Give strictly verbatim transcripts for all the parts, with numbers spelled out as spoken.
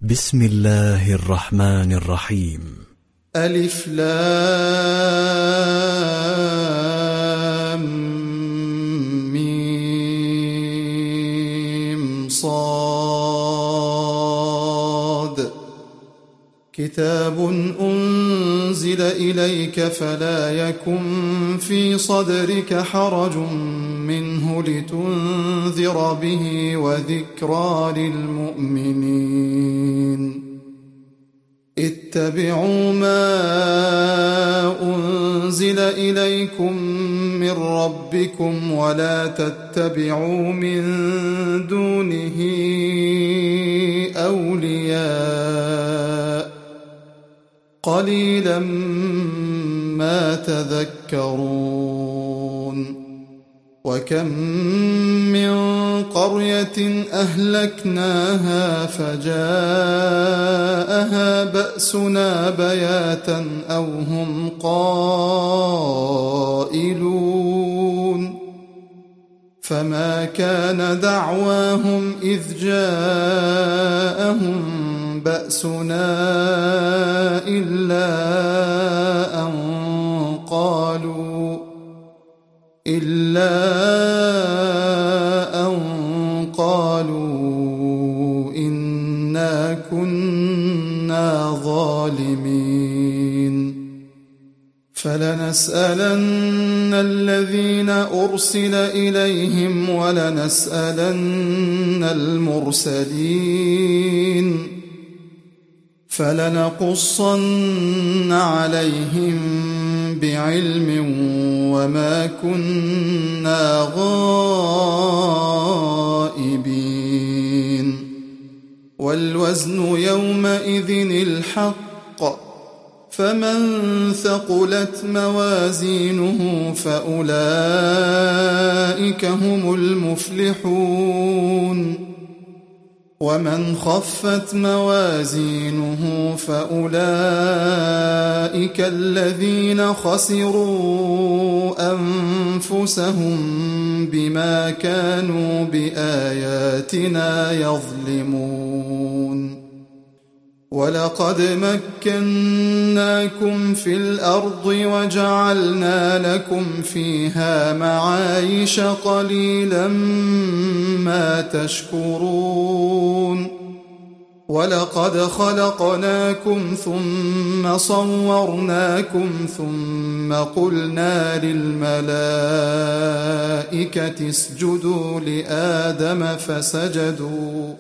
بسم الله الرحمن الرحيم. ألف لام ميم صاد كتاب أنزل إليك فلا يكن في صدرك حرج منه لتنذر به وذكرى للمؤمنين. اتبعوا ما أنزل إليكم من ربكم ولا تتبعوا من دونه أولياء قليلا ما تذكرون. وكم من قرية أهلكناها فجاءها بأسنا بياتا أو هم قائلون فما كان دعواهم إذ جاءهم بأسنا إلا أن قالوا إلا أن قالوا إنا كنا ظالمين. فلنسألن الذين أرسل إليهم ولنسألن المرسلين فلنقصن عليهم بعلم وما كنا غائبين. والوزن يومئذ الحق فمن ثقلت موازينه فأولئك هم المفلحون. ومن خفت موازينه فأولئك الذين خسروا أنفسهم بما كانوا بآياتنا يظلمون. ولقد مكناكم في الأرض وجعلنا لكم فيها معايش قليلا ما تشكرون. ولقد خلقناكم ثم صورناكم ثم قلنا للملائكة اسجدوا لآدم فسجدوا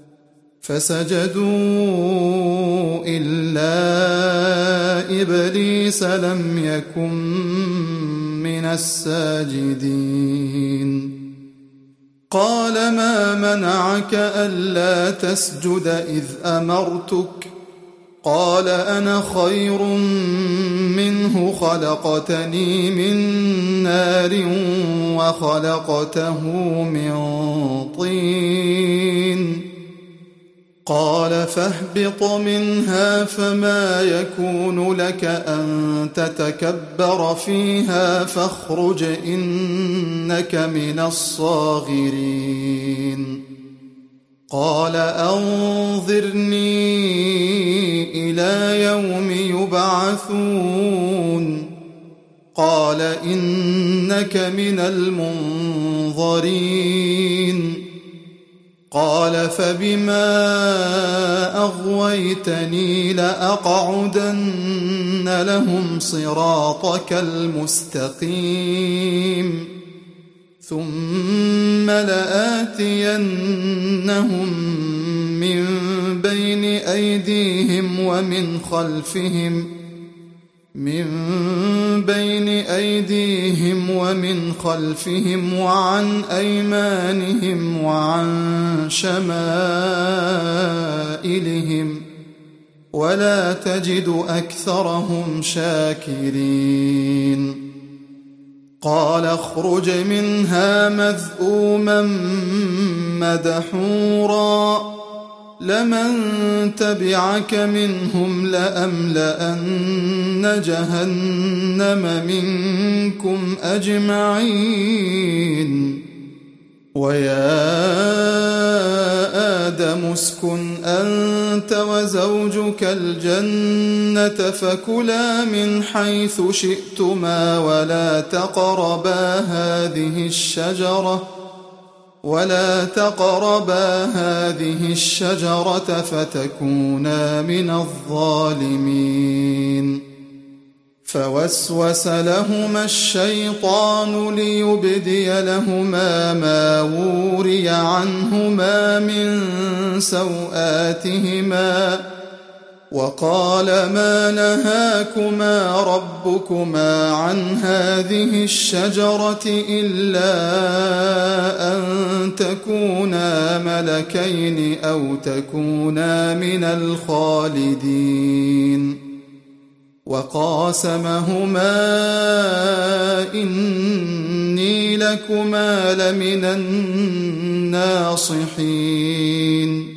فسجدوا إلا إبليس لم يكن من الساجدين. قال ما منعك ألا تسجد إذ أمرتك؟ قال أنا خير منه خلقتني من نار وخلقته من طين. قال فاهبط منها فما يكون لك أن تتكبر فيها فاخرج إنك من الصاغرين. قال أنظرني إلى يوم يبعثون. قال إنك من المنظرين. قال فبما أغويتني لأقعدن لهم صراطك المستقيم ثم لآتينهم من بين أيديهم ومن خلفهم من بين أيديهم ومن خلفهم وعن أيمانهم وعن شمائلهم ولا تجد أكثرهم شاكرين. قال اخرج منها مذءوما مدحورا لمن تبعك منهم لأملأن جهنم منكم أجمعين. ويا آدم اسكن أنت وزوجك الجنة فكلا من حيث شئتما ولا تقربا هذه الشجرة ولا تقربا هذه الشجرة فتكونا من الظالمين. فوسوس لهما الشيطان ليبدي لهما ما وري عنهما من سوآتهما وقال ما نهاكما ربكما عن هذه الشجرة إلا أن تكونا ملكين أو تكونا من الخالدين. وقاسمهما إني لكما لمن الناصحين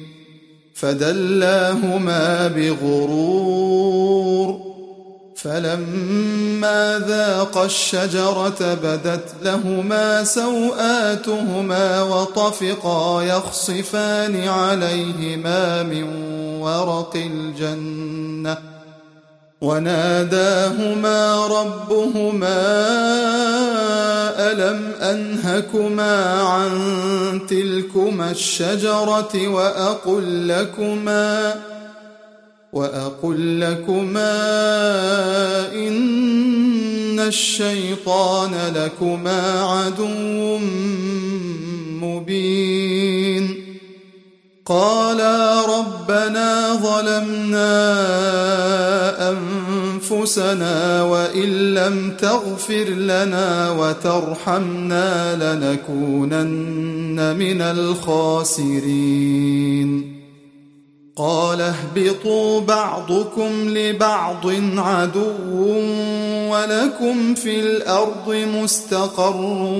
فدلاهما بغرور فلما ذاقا الشجرة بدت لهما سوآتهما وطفقا يخصفان عليهما من ورق الجنة وناداهما ربهما ألم أنهكما عن تلكما الشجرة وأقل لكما وأقل لكما إن الشيطان لكما عدو مبين. قالا ربنا ظلمنا أنفسنا وإن لم تغفر لنا وترحمنا لنكونن من الخاسرين. قال اهبطوا بعضكم لبعض عدو ولكم في الأرض مستقر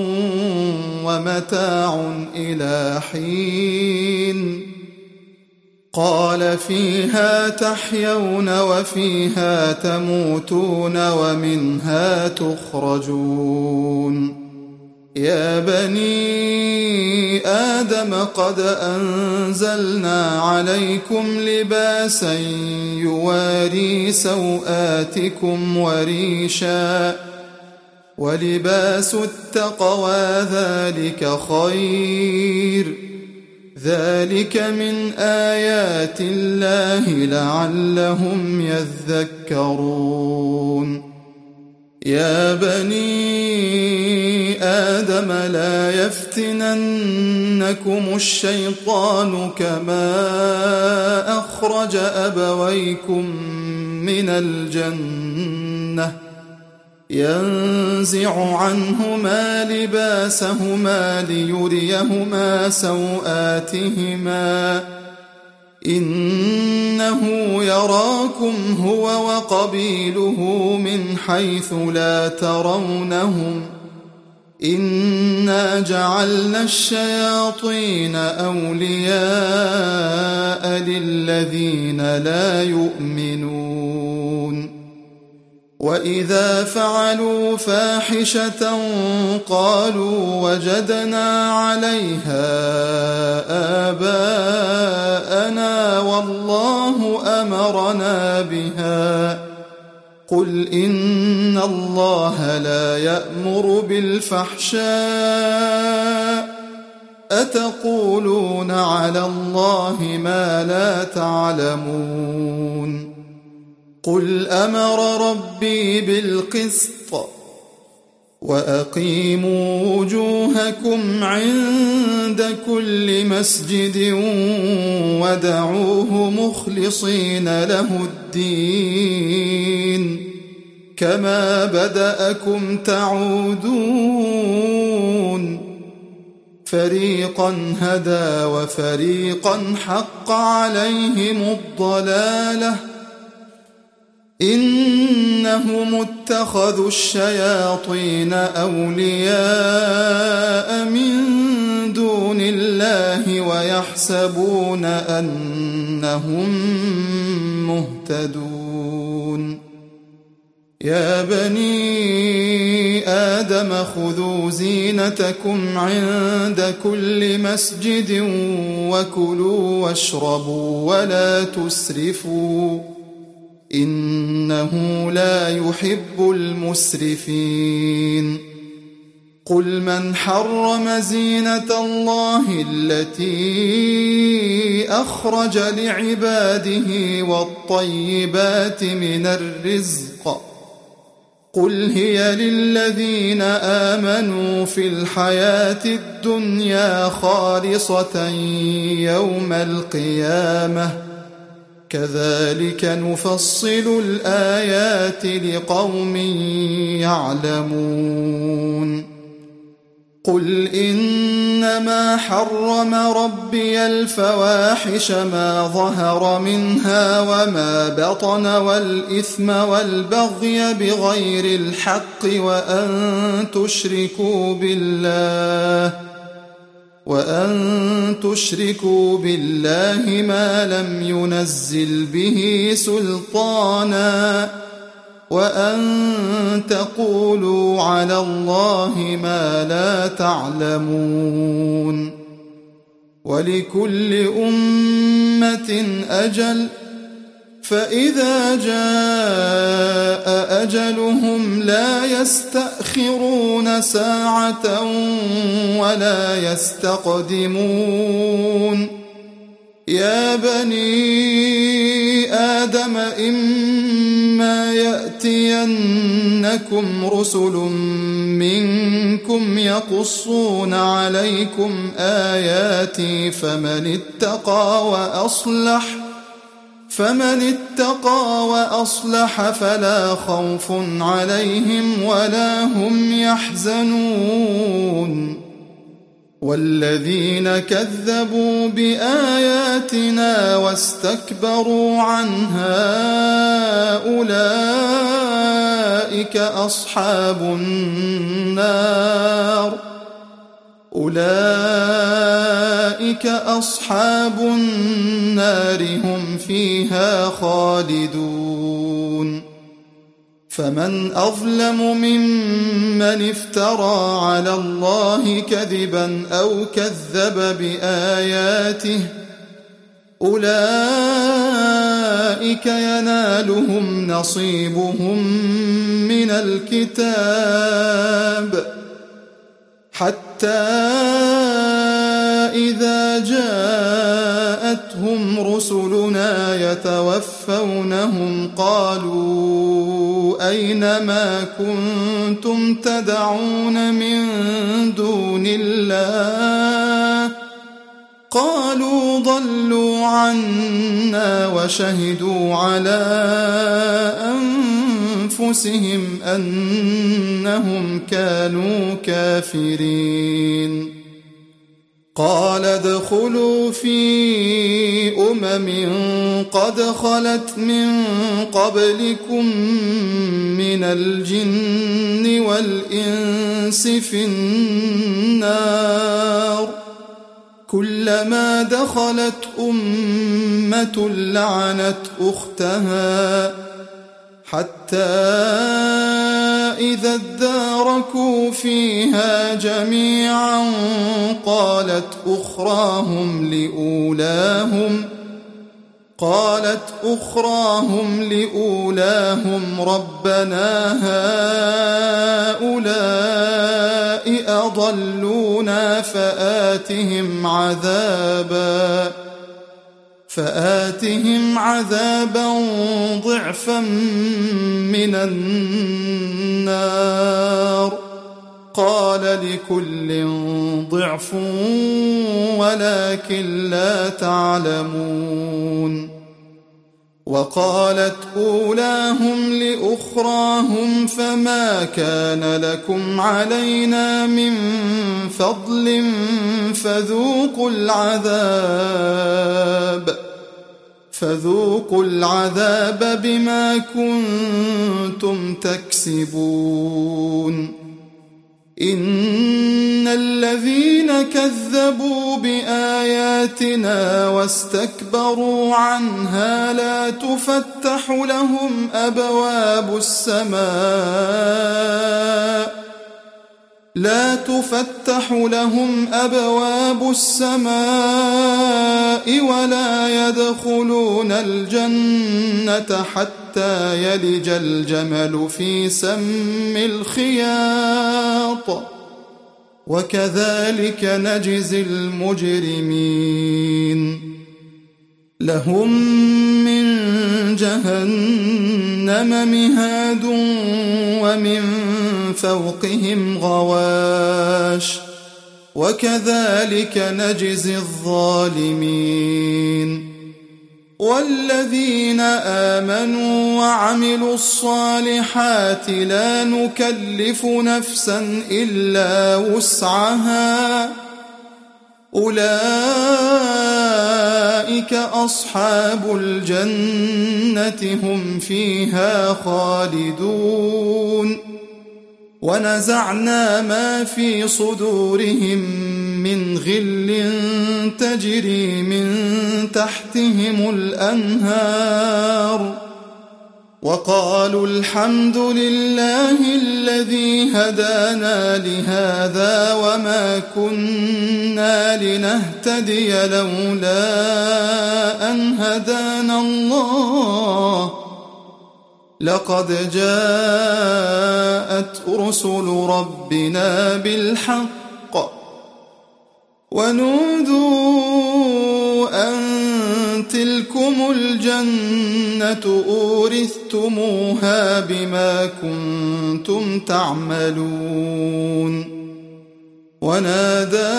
ومتاع إلى حين. قال فيها تحيون وفيها تموتون ومنها تخرجون. يا بني آدم قد أنزلنا عليكم لباسا يواري سوآتكم وريشا ولباس التقوى ذلك خير ذلك من آيات الله لعلهم يذكرون. يا بني آدم لا يفتننكم الشيطان كما أخرج أبويكم من الجنة ينزع عنهما لباسهما ليريهما سوآتهما إنه يراكم هو وقبيله من حيث لا ترونهم إنا جعلنا الشياطين أولياء للذين لا يؤمنون. وإذا فعلوا فاحشة قالوا وجدنا عليها آباءنا والله أمرنا بها قل إن الله لا يأمر بالفحشاء أتقولون على الله ما لا تعلمون. قل أمر ربي بالقسط وأقيموا وجوهكم عند كل مسجد ودعوه مخلصين له الدين كما بدأكم تعودون. فريقا هدى وفريقا حق عليهم الضلالة إنهم اتخذوا الشياطين أولياء من دون الله ويحسبون أنهم مهتدون. يا بني آدم خذوا زينتكم عند كل مسجد وكلوا واشربوا ولا تسرفوا إنه لا يحب المسرفين قل من حرم زينة الله التي أخرج لعباده والطيبات من الرزق قل هي للذين آمنوا في الحياة الدنيا خالصة يوم القيامة كذلك نفصل الآيات لقوم يعلمون قل إنما حرم ربي الفواحش ما ظهر منها وما بطن والإثم والبغي بغير الحق وأن تشركوا بالله وأن تشركوا بالله ما لم ينزل به سلطانا وأن تقولوا على الله ما لا تعلمون ولكل أمة أجل فإذا جاء أجلهم لا يستأخرون ساعة ولا يستقدمون يا بني آدم إما يأتينكم رسل منكم يقصون عليكم آياتي فمن اتقى وأصلح فمن اتقى وأصلح فلا خوف عليهم ولا هم يحزنون والذين كذبوا بآياتنا واستكبروا عنها أولئك أصحاب النار أولئك أصحاب النار هم فيها خالدون فمن أظلم ممن افترى على الله كذبا أو كذب بآياته أولئك ينالهم نصيبهم من الكتاب حتى إذا جاءتهم رسلنا يتوفونهم قالوا أين ما كنتم تدعون من دون الله قالوا ضلوا عنا وشهدوا على أنفسهم أنهم كانوا كافرين قال ادخلوا في أمم قد خلت من قبلكم من الجن والإنس في النار كلما دخلت أمة لعنت أختها حتى إذا اداركوا فيها جميعا قالت أخراهم لأولاهم قالت أخراهم لأولاهم ربنا هؤلاء أضلونا فآتهم عذابا فآتهم عذابا ضعفا من النار قال لكل ضعف ولكن لا تعلمون وقالت أولاهم لأخراهم فما كان لكم علينا من فضل فذوقوا العذاب فذوقوا العذاب بما كنتم تكسبون إن الذين كذبوا بآياتنا واستكبروا عنها لا تفتح لهم أبواب السماء لا تفتح لهم أبواب السماء ولا يدخلون الجنة حتى يلج الجمل في سم الخياط وكذلك نجزي المجرمين لهم من جهنم مهاد ومن فوقهم غواش وكذلك نجزي الظالمين والذين آمنوا وعملوا الصالحات لا نكلف نفسا إلا وسعها أولئك أصحاب الجنة هم فيها خالدون ونزعنا ما في صدورهم من غل تجري من تحتهم الأنهار وقالوا الحمد لله الذي هدانا لهذا وما كنا لنهتدي لولا أن هدانا الله لقد جاءت رسل ربنا بالحق ونودوا أن تلكم الجنة أورثتموها بما كنتم تعملون ونادى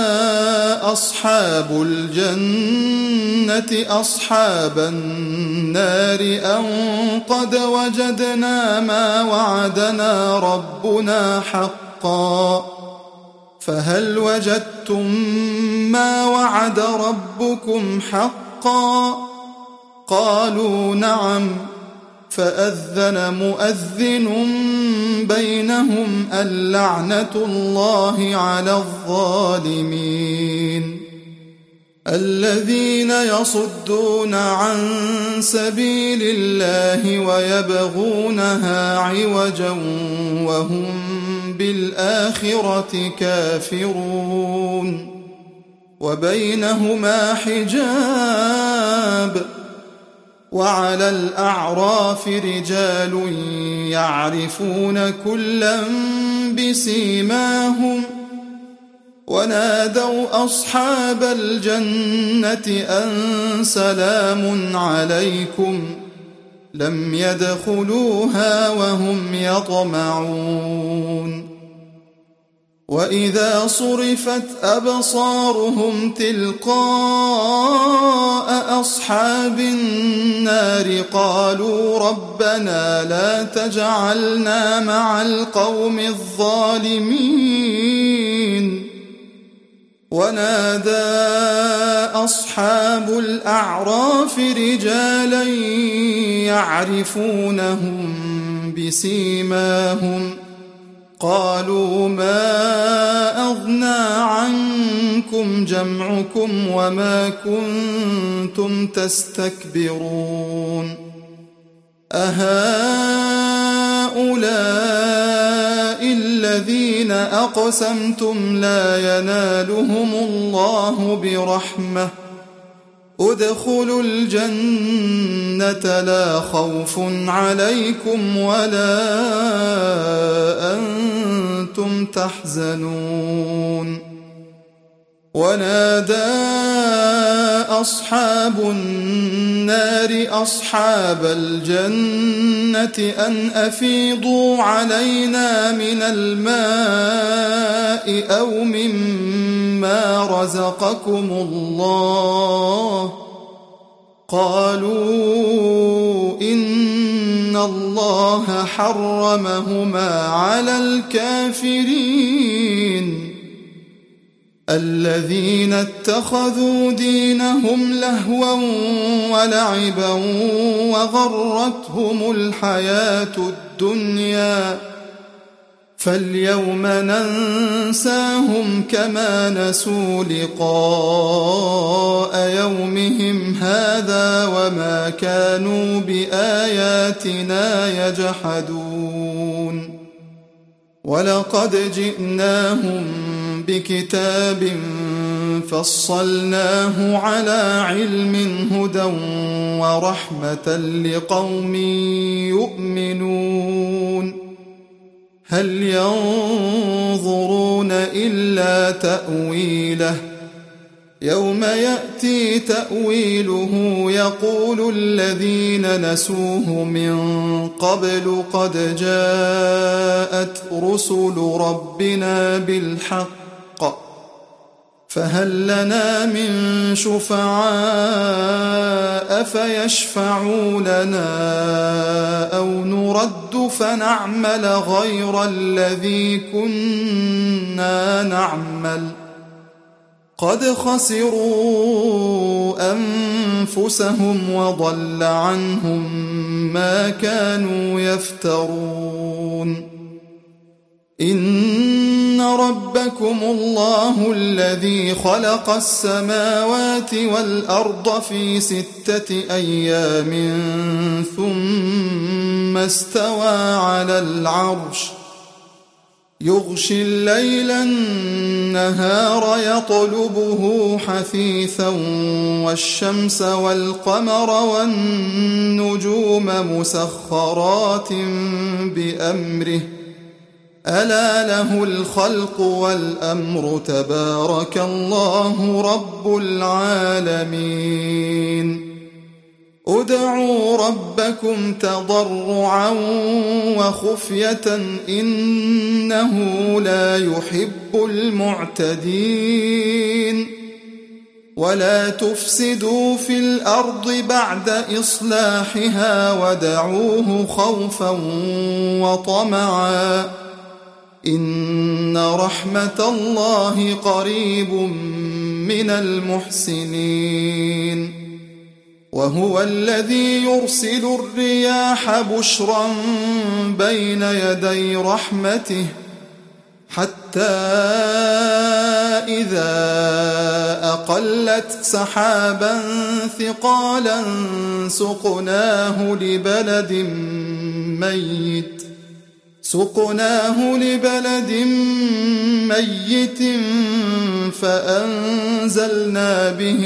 أصحاب الجنة أصحاب النار أن قد وجدنا ما وعدنا ربنا حقا فهل وجدتم ما وعد ربكم حقا قالوا نعم فأذن مؤذن بينهم اللعنة الله على الظالمين الذين يصدون عن سبيل الله ويبغونها عوجا وهم بالآخرة كافرون وبينهما حجاب وعلى الأعراف رجال يعرفون كلا بسيماهم ونادوا أصحاب الجنة أن سلام عليكم لم يدخلوها وهم يطمعون وإذا صرفت أبصارهم تلقاء أصحاب النار قالوا ربنا لا تجعلنا مع القوم الظالمين ونادى أصحاب الأعراف رجالا يعرفونهم بسيماهم قالوا ما أغنى عنكم جمعكم وما كنتم تستكبرون أهؤلاء الذين أقسمتم لا ينالهم الله برحمة ادخلوا الجنة لا خوف عليكم ولا أنتم تحزنون ونادى أصحاب النار أصحاب الجنة أن أفيضوا علينا من الماء أو مما رزقكم الله قالوا إن الله حرمهما على الكافرين الذين اتخذوا دينهم لهوا ولعبا وغرتهم الحياة الدنيا فاليوم ننساهم كما نسوا لقاء يومهم هذا وما كانوا بآياتنا يجحدون ولقد جئناهم بكتاب فصلناه على علم هدى ورحمة لقوم يؤمنون هل ينظرون إلا تأويله يوم يأتي تأويله يقول الذين نسوه من قبل قد جاءت رسل ربنا بالحق فهل لنا من شفعاء فيشفعوا لنا أو نرد فنعمل غير الذي كنا نعمل قد خسروا أنفسهم وضل عنهم ما كانوا يفترون إن ربكم الله الذي خلق السماوات والأرض في ستة أيام ثم استوى على العرش يغشي الليل النهار يطلبه حثيثا والشمس والقمر والنجوم مسخرات بأمره ألا له الخلق والأمر تبارك الله رب العالمين ادعوا ربكم تضرعا وخفية إنه لا يحب المعتدين ولا تفسدوا في الأرض بعد إصلاحها ودعوه خوفا وطمعا إن رحمة الله قريب من المحسنين وهو الذي يرسل الرياح بشرا بين يدي رحمته حتى إذا أقلت سحابا ثقالا سقناه لبلد ميت سقناه لبلد ميت فأنزلنا به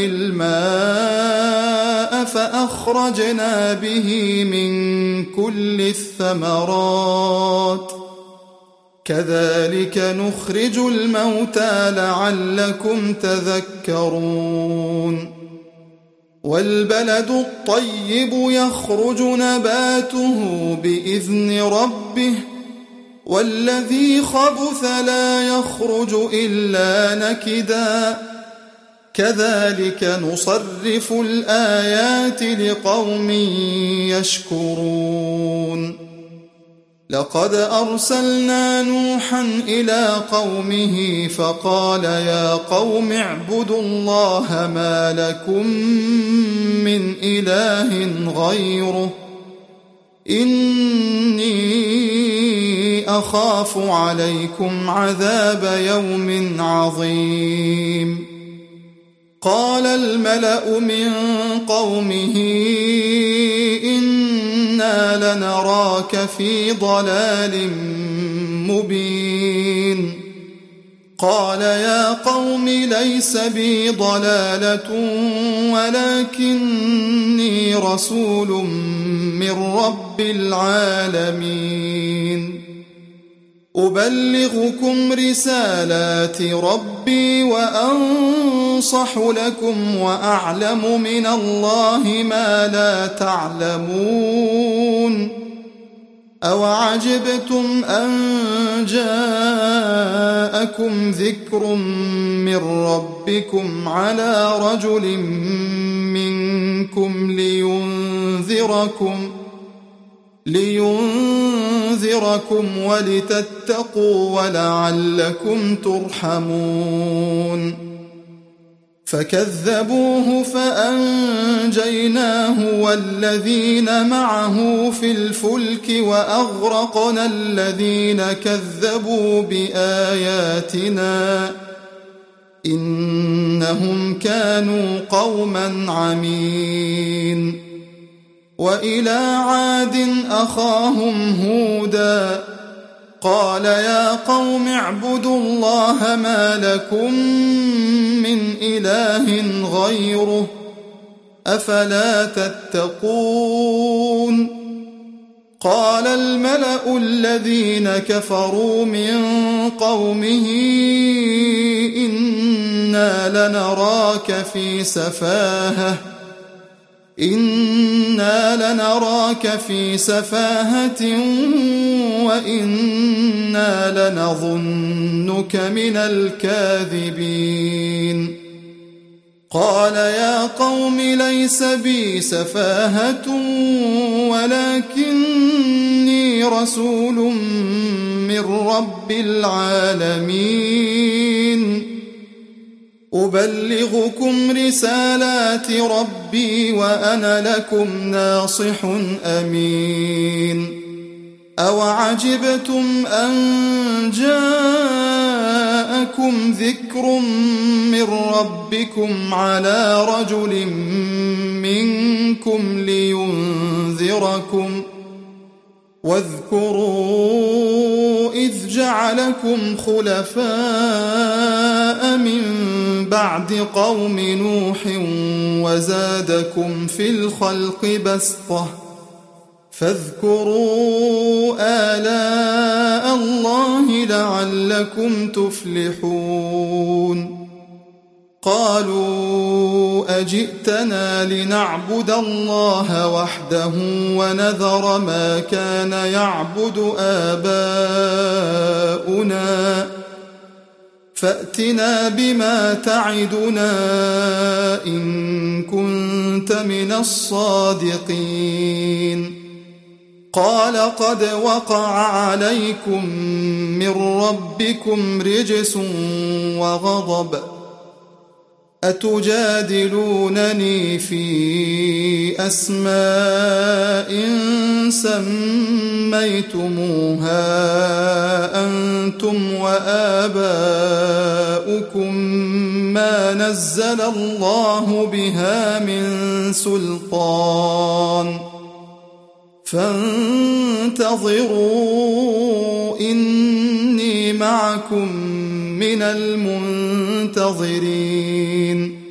الماء فأخرجنا به من كل الثمرات كذلك نخرج الموتى لعلكم تذكرون والبلد الطيب يخرج نباته بإذن ربه والذي خبث لا يخرج إلا نكدا كذلك نصرف الآيات لقوم يشكرون لقد أرسلنا نوحا إلى قومه فقال يا قوم اعبدوا الله ما لكم من إله غيره إني أخاف عليكم عذاب يوم عظيم قال الملأ من قومه إنا لنراك في ضلال مبين قال يا قوم ليس بي ضلالة ولكني رسول من رب العالمين أبلغكم رسالات ربي وأنصح لكم وأعلم من الله ما لا تعلمون أوعجبتم أن جاءكم ذكر من ربكم على رجل منكم لينذركم لينذركم ولتتقوا ولعلكم ترحمون فكذبوه فأنجيناه والذين معه في الفلك وأغرقنا الذين كذبوا بآياتنا إنهم كانوا قوما عمين وإلى عاد أخاهم هودا قال يا قوم اعبدوا الله ما لكم من إله غيره أفلا تتقون قال الملأ الذين كفروا من قومه إنا لنراك في سفاهة إنا لنراك في سفاهة وإنا لنظنك من الكاذبين قال يا قوم ليس بي سفاهة ولكني رسول من رب العالمين أبلغكم رسالات ربي وأنا لكم ناصح أمين أوعجبتم أن جاءكم ذكر من ربكم على رجل منكم لينذركم واذكروا إذ جعلكم خلفاء من بعد قوم نوح وزادكم في الخلق بسطة فاذكروا آلاء الله لعلكم تفلحون قالوا أجئتنا لنعبد الله وحده ونذر ما كان يعبد آباؤنا فأتنا بما تعدنا إن كنت من الصادقين قال قد وقع عليكم من ربكم رجس وغضب أتجادلونني في أسماء سميتموها أنتم وآباؤكم ما نزل الله بها من سلطان فانتظروا إني معكم من المنتظرين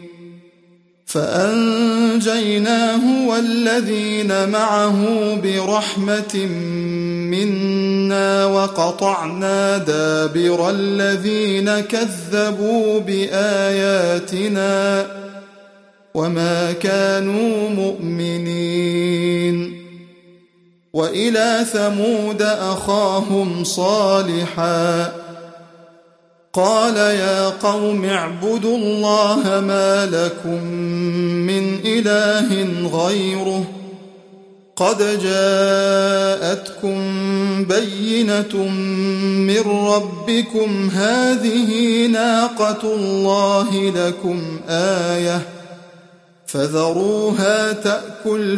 فأنجيناه والذين معه برحمة منا وقطعنا دابر الذين كذبوا بآياتنا وما كانوا مؤمنين وإلى ثمود أخاهم صالحا قال يا قوم اعبدوا الله ما لكم من إله غيره قد جاءتكم بينة من ربكم هذه ناقة الله لكم آية فذروها تأكل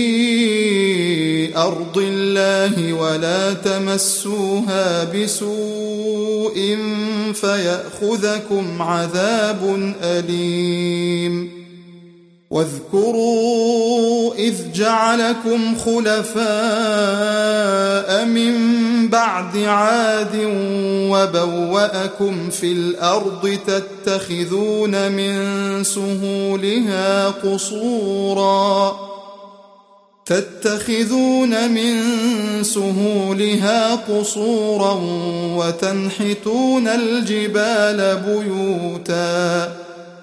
في أرض الله ولا تمسوها بسوء فيأخذكم عذاب أليم واذكروا إذ جعلكم خلفاء من بعد عاد وبوأكم في الأرض تتخذون من سهولها قصورا تتخذون من سهولها قصورا وتنحتون الجبال بيوتا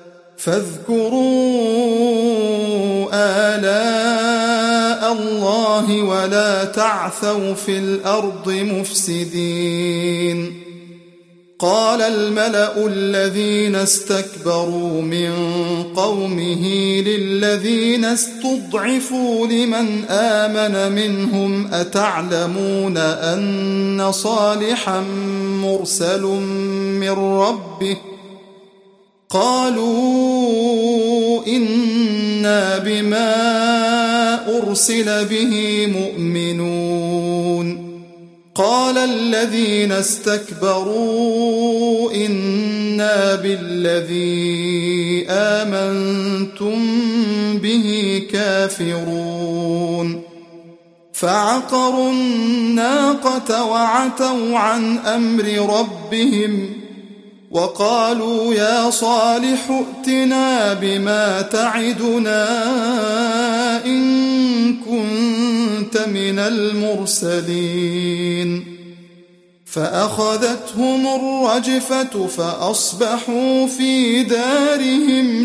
فاذكروا آلاء الله ولا تعثوا في الأرض مفسدين قال الملأ الذين استكبروا من قومه للذين استضعفوا لمن آمن منهم أتعلمون أن صالحا مرسل من ربه قالوا إنا بما أرسل به مؤمنون قال الذين استكبروا إنا بالذي آمنتم به كافرون فعقروا الناقة وعتوا عن أمر ربهم وقالوا يا صالح ائتنا بما تعدنا إن كنت من المرسلين فأخذتهم الرجفة فأصبحوا في دارهم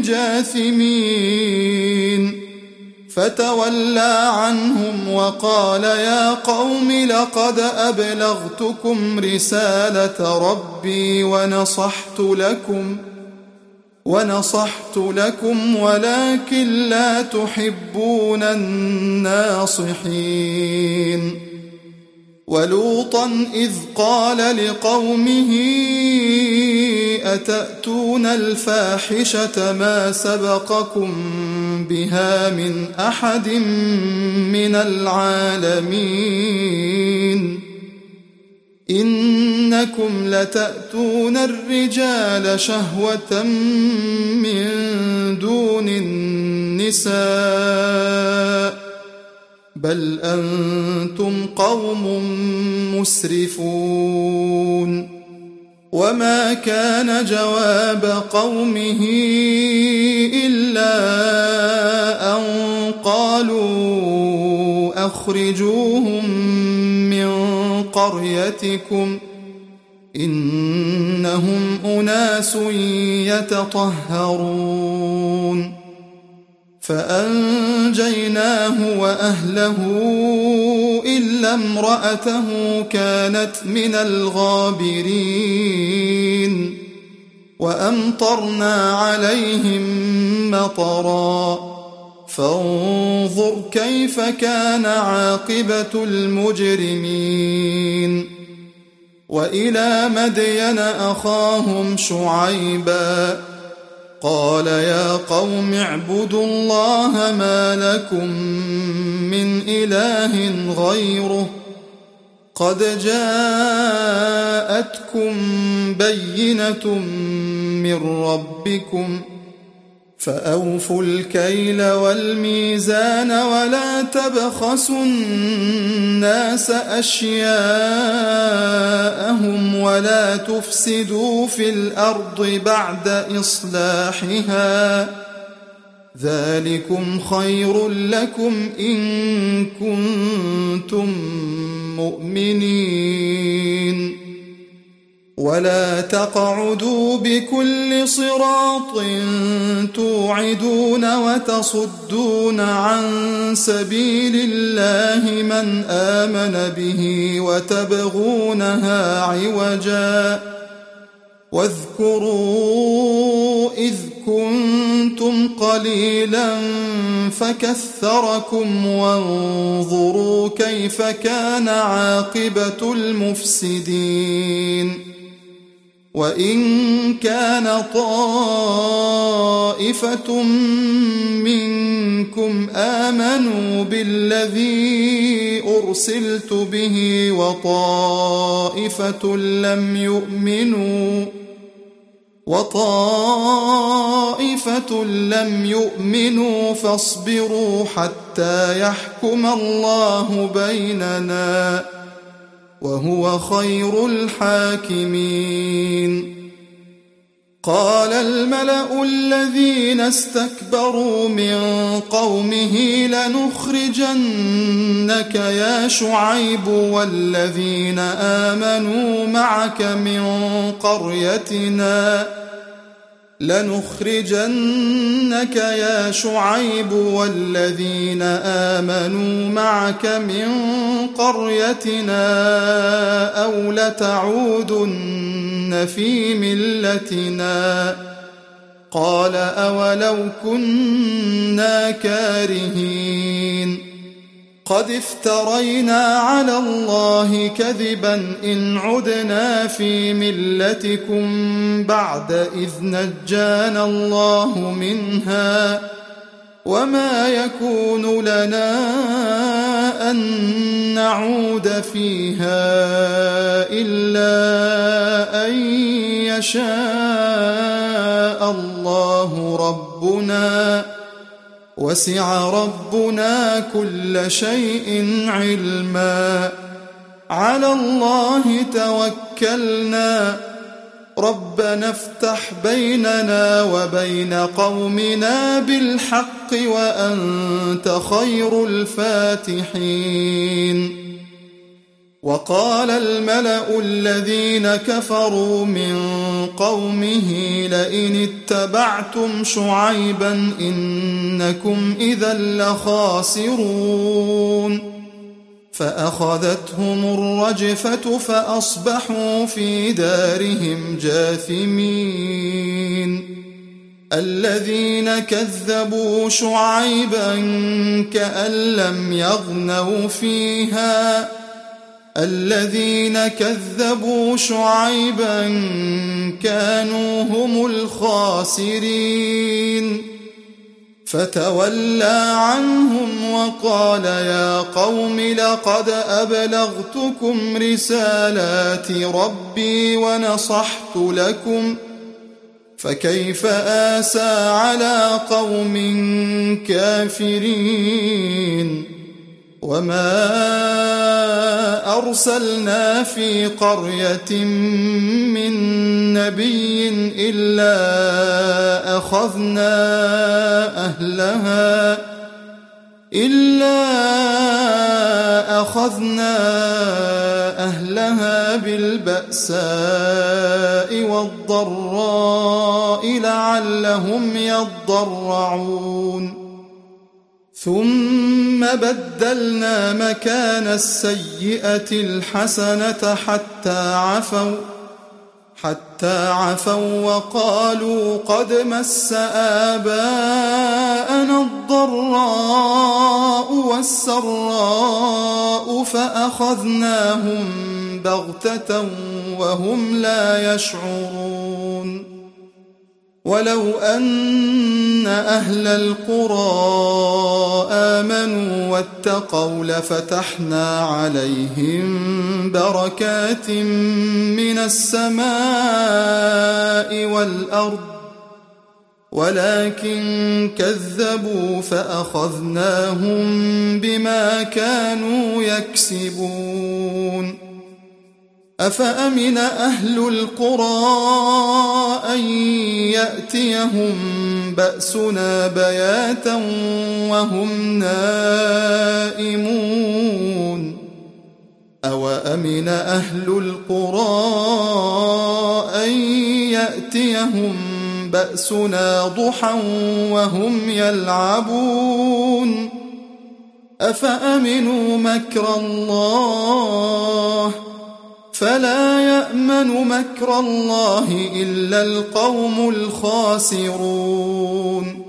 جاثمين فتولى عنهم وقال يا قوم لقد أبلغتكم رسالة ربي ونصحت لكم ونصحت لكم ولكن لا تحبون الناصحين ولوطا إذ قال لقومه أتأتون الفاحشة ما سبقكم بها من أحد من العالمين إنكم لتأتون الرجال شهوة من دون النساء بل أنتم قوم مسرفون وما كان جواب قومه إلا أن قالوا أخرجوهم من قريتكم إنهم أناس يتطهرون فأنجيناه وأهله إلا امرأته كانت من الغابرين وأمطرنا عليهم مطرا فانظر كيف كان عاقبة المجرمين وإلى مدين أخاهم شعيبا قال يا قوم اعبدوا الله ما لكم من إله غيره قد جاءتكم بينة من ربكم فأوفوا الكيل والميزان ولا تبخسوا الناس أشياءهم ولا تفسدوا في الأرض بعد إصلاحها ذلكم خير لكم إن كنتم مؤمنين ولا تقعدوا بكل صراط توعدون وتصدون عن سبيل الله من آمن به وتبغونها عوجا واذكروا إذ كنتم قليلا فكثركم وانظروا كيف كان عاقبة المفسدين وإن كان طائفة منكم آمنوا بالذي أرسلت به وطائفة لم يؤمنوا وطائفة لم يؤمنوا فاصبروا حتى يحكم الله بيننا وهو خير الحاكمين قال الملأ الذين استكبروا من قومه لنخرجنك يا شعيب والذين آمنوا معك من قريتنا لنخرجنك يا شعيب والذين آمنوا معك من قريتنا أو لتعودن في ملتنا قال أولو كنا كارهين قد افترينا على الله كذبا إن عدنا في ملتكم بعد إذ نجانا الله منها وما يكون لنا أن نعود فيها إلا أن يشاء الله ربنا وسع ربنا كل شيء علما على الله توكلنا ربنا افتح بيننا وبين قومنا بالحق وأنت خير الفاتحين. وقال الملأ الذين كفروا من قومه لئن اتبعتم شعيبا إنكم إذا لخاسرون فأخذتهم الرجفة فأصبحوا في دارهم جاثمين. الذين كذبوا شعيبا كأن لم يغنوا فيها الذين كذبوا شعيبا كانوا هم الخاسرين. فتولى عنهم وقال يا قوم لقد أبلغتكم رسالات ربي ونصحت لكم فكيف آسى على قوم كافرين. وما أرسلنا في قرية من نبي إلا أخذنا أهلها إلا أخذنا أهلها بالبأساء والضراء لعلهم يضرعون. ثم بدلنا مكان السيئة الحسنة حتى عفوا حتى عفوا وقالوا قد مس آباءنا الضراء والسراء فأخذناهم بغتة وهم لا يشعرون. ولو أن أهل القرى آمنوا واتقوا لفتحنا عليهم بركات من السماء والأرض ولكن كذبوا فأخذناهم بما كانوا يكسبون. أفأمن أهل القرى أن يأتيهم بأسنا بياتا وهم نائمون أوأمن أهل القرى أن يأتيهم بأسنا ضحى وهم يلعبون أفأمنوا مكر الله فلا يأمن مكر الله إلا القوم الخاسرون.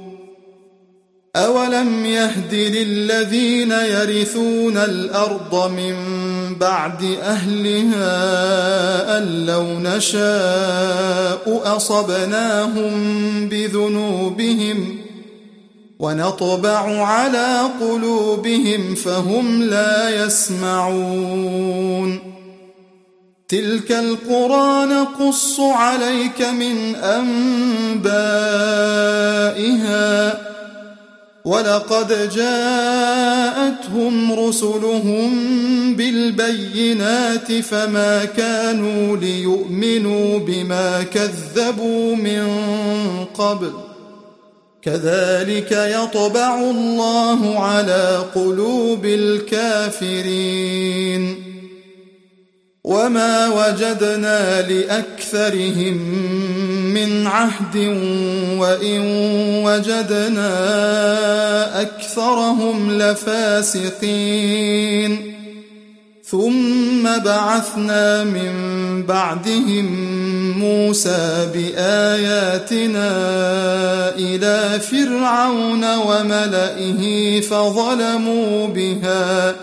أولم يهد للذين يرثون الأرض من بعد أهلها أن لو نشاء أصبناهم بذنوبهم ونطبع على قلوبهم فهم لا يسمعون. تلك القرى نقص عليك من أنبائها ولقد جاءتهم رسلهم بالبينات فما كانوا ليؤمنوا بما كذبوا من قبل كذلك يطبع الله على قلوب الكافرين. وما وجدنا لأكثرهم من عهد وإن وجدنا أكثرهم لفاسقين ثم بعثنا من بعدهم موسى بآياتنا إلى فرعون وملئه فظلموا بها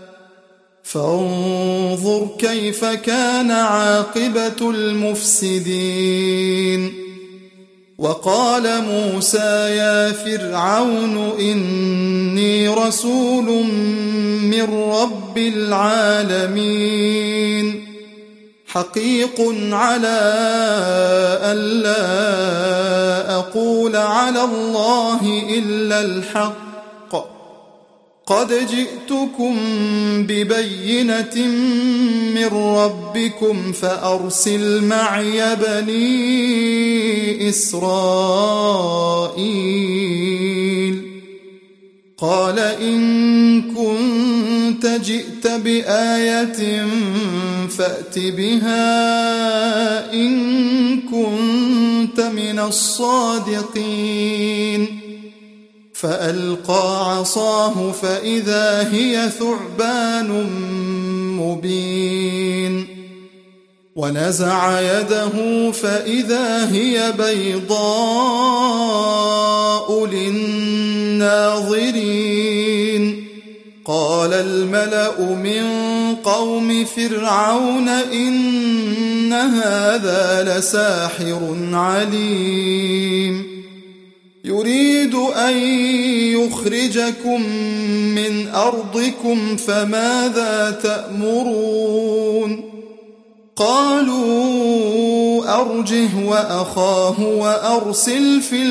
فانظر كيف كان عاقبة المفسدين. وقال موسى يا فرعون إني رسول من رب العالمين حقيق على ألا أقول على الله إلا الحق قد جئتكم ببينة من ربكم فأرسل معي بني إسرائيل. قال إن كنت جئت بآية فأت بها إن كنت من الصادقين. فألقى عصاه فإذا هي ثعبان مبين ونزع يده فإذا هي بيضاء للناظرين. قال الملأ من قوم فرعون إن هذا لساحر عليم يريد أن يخرجكم من أرضكم فماذا تأمرون؟ قالوا أرجه وأخاه وأرسل في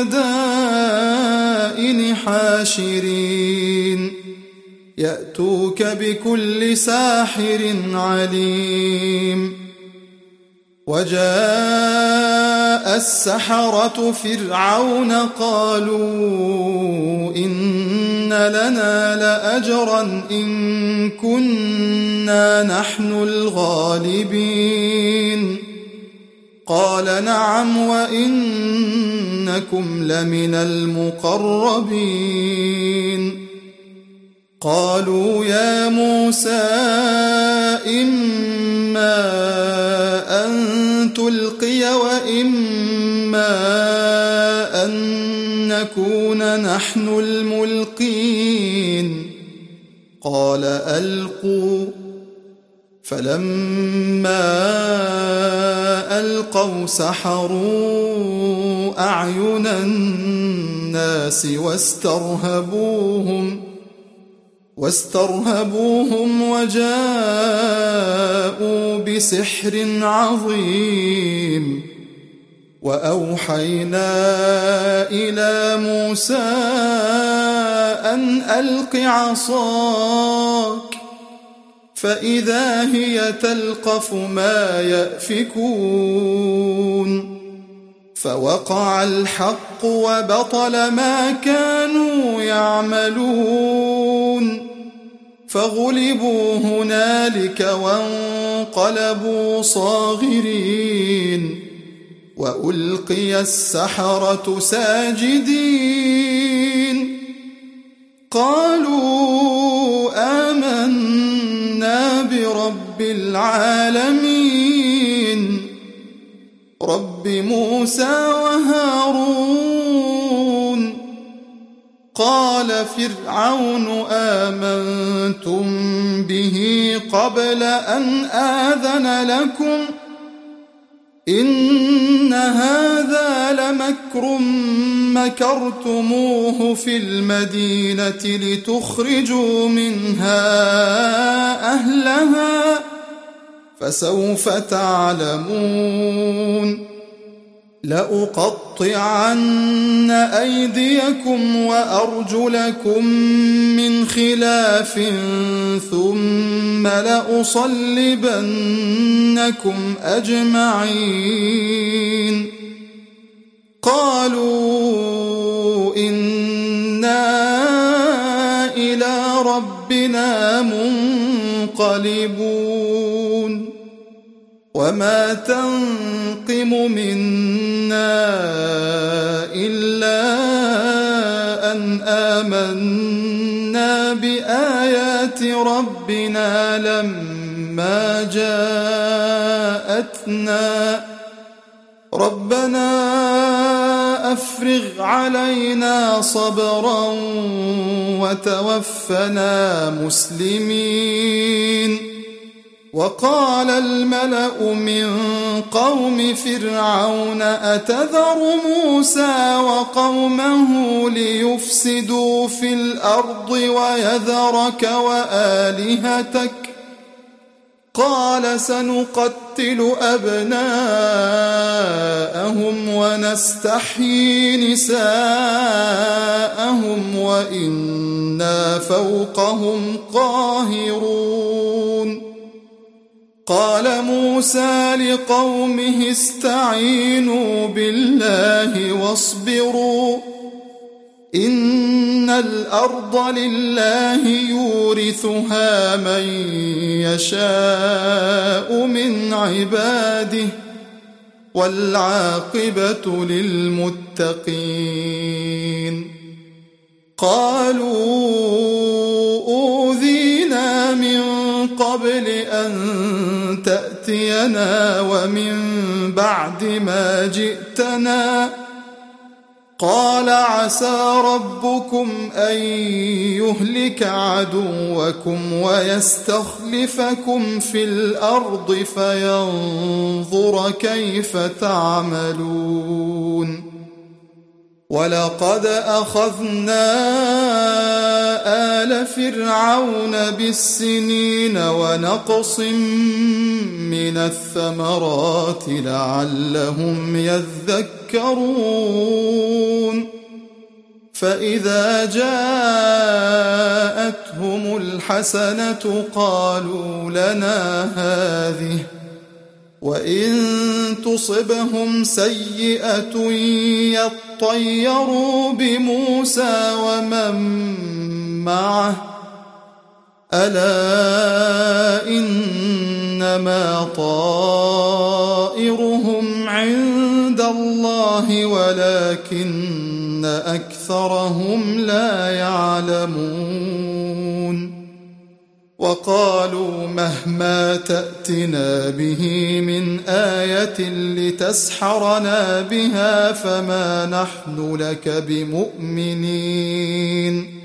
المدائن حاشرين يأتوك بكل ساحر عليم. وجاء السحرة فرعون قالوا إن لنا لأجرا إن كنا نحن الغالبين. قال نعم وإنكم لمن المقربين. قالوا يا موسى إما أن تلقي وإما أن نكون نحن الملقين. قال ألقوا. فلما ألقوا سحروا أعين الناس واسترهبوهم واسترهبوهم وجاءوا بسحر عظيم. وأوحينا إلى موسى أن ألق عصاك فإذا هي تلقف ما يأفكون. فوقع الحق وبطل ما كانوا يعملون فغلبوا هنالك وانقلبوا صاغرين. وألقي السحرة ساجدين قالوا آمنا برب العالمين رب موسى وهارون. قال فرعون آمنتم به قبل أن آذن لكم إن هذا لمكر مكرتموه في المدينة لتخرجوا منها أهلها فسوف تعلمون. لأقطعن أيديكم وأرجلكم من خلاف ثم لأصلبنكم أجمعين. قالوا إنا إلى ربنا منقلبون. وما تنقم منا إلا أن آمنا بآيات ربنا لما جاءتنا ربنا أفرغ علينا صبرا وتوفنا مسلمين. وقال الملأ من قوم فرعون أتذر موسى وقومه ليفسدوا في الأرض ويذرك وآلهتك قال سنقتل أبناءهم ونستحيي نساءهم وإنا فوقهم قاهرون. قال موسى لقومه استعينوا بالله واصبروا إن الأرض لله يورثها من يشاء من عباده والعاقبة للمتقين. قالوا أوذينا من قبل أن تأتينا ومن بعد ما جئتنا قال عسى ربكم أن يهلك عدوكم ويستخلفكم في الأرض فينظر كيف تعملون. ولقد أخذنا آل فرعون بالسنين ونقص من الثمرات لعلهم يذكرون. فإذا جاءتهم الحسنة قالوا لنا هذه وإن تصبهم سيئة يطيروا بموسى ومن معه ألا إنما طائرهم عند الله ولكن أكثرهم لا يعلمون. وقالوا مهما تأتنا به من آية لتسحرنا بها فما نحن لك بمؤمنين.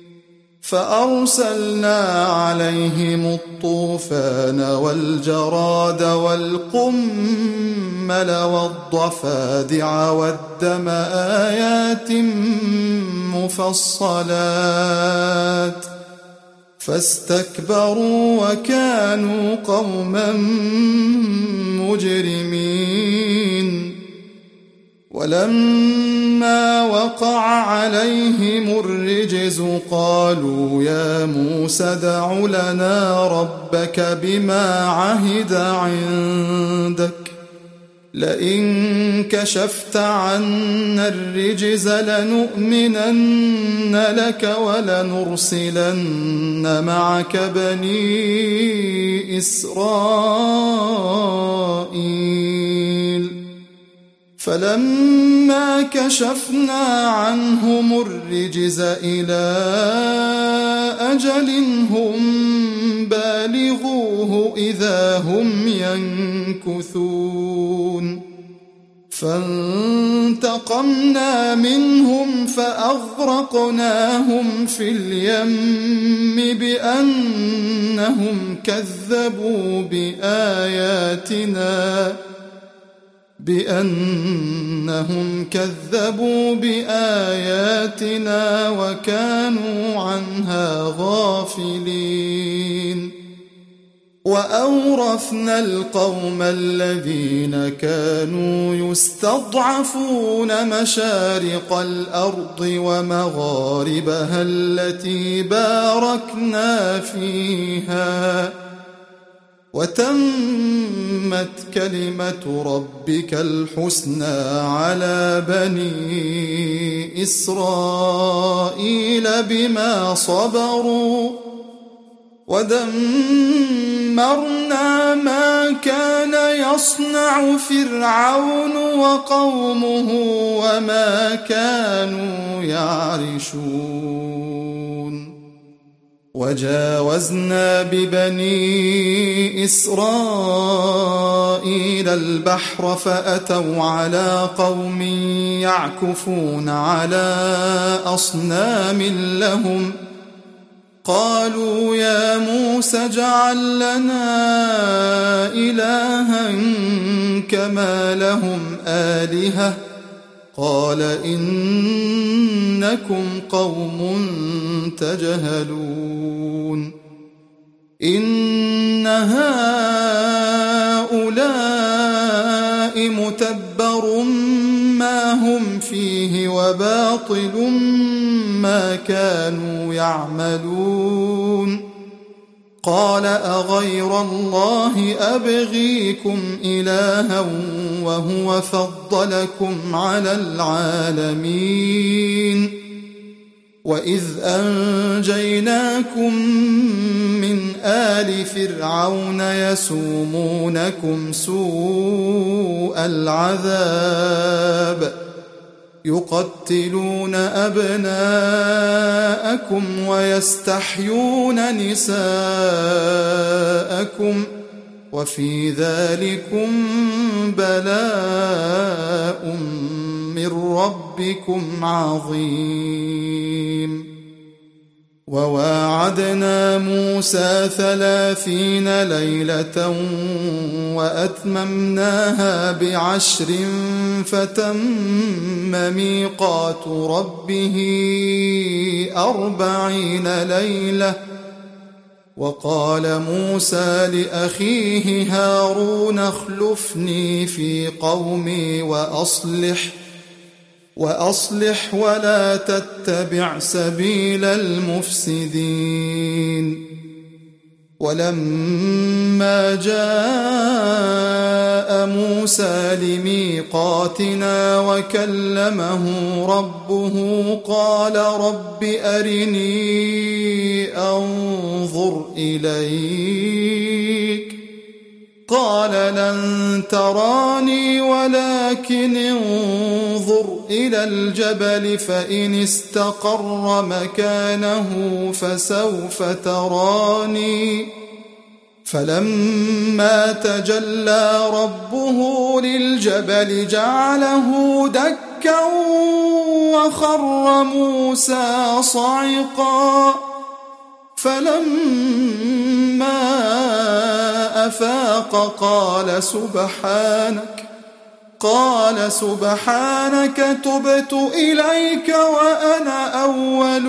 فأرسلنا عليهم الطوفان والجراد والقمل والضفادع والدم آيات مفصلات فاستكبروا وكانوا قوما مجرمين. ولما وقع عليهم الرجز قالوا يا موسى دع لنا ربك بما عهد عندك لئن كشفت عنا الرجز لنؤمنن لك ولنرسلن معك بني إسرائيل. فلما كشفنا عنهم الرجز إلى أجل هم بالغوه إذا هم ينكثون. فانتقمنا منهم فأغرقناهم في اليم بأنهم كذبوا بآياتنا بأنهم كذبوا بآياتنا وكانوا عنها غافلين. وأورثنا القوم الذين كانوا يستضعفون مشارق الأرض ومغاربها التي باركنا فيها وتمت كلمة ربك الحسنى على بني إسرائيل بما صبروا ودمرنا ما كان يصنع فرعون وقومه وما كانوا يعرشون. وجاوزنا ببني إسرائيل البحر فأتوا على قوم يعكفون على أصنام لهم قالوا يا موسى اجعل لنا إلها كما لهم آلهة قال إنكم قوم تجهلون إن هؤلاء متبر ما هم فيه وباطل ما كانوا يعملون قال أغير الله أبغيكم إلها وهو فضلكم على العالمين وإذ أنجيناكم من آل فرعون يسومونكم سوء العذاب يقتلون أبناءكم ويستحيون نساءكم وفي ذلكم بلاء من ربكم عظيم وواعدنا موسى ثلاثين ليلة وأتممناها بعشر فتم ميقات ربه أربعين ليلة وقال موسى لأخيه هارون اخلفني في قومي وأصلح وأصلح ولا تتبع سبيل المفسدين ولما جاء موسى لميقاتنا وكلمه ربه قال رب أرني أنظر إليك قال لن تراني ولكن انظر إلى الجبل فإن استقر مكانه فسوف تراني فلما تجلى ربه للجبل جعله دكا وخر موسى صعقا فلما أفاق قال سبحانك قال سبحانك تبت إليك وأنا أول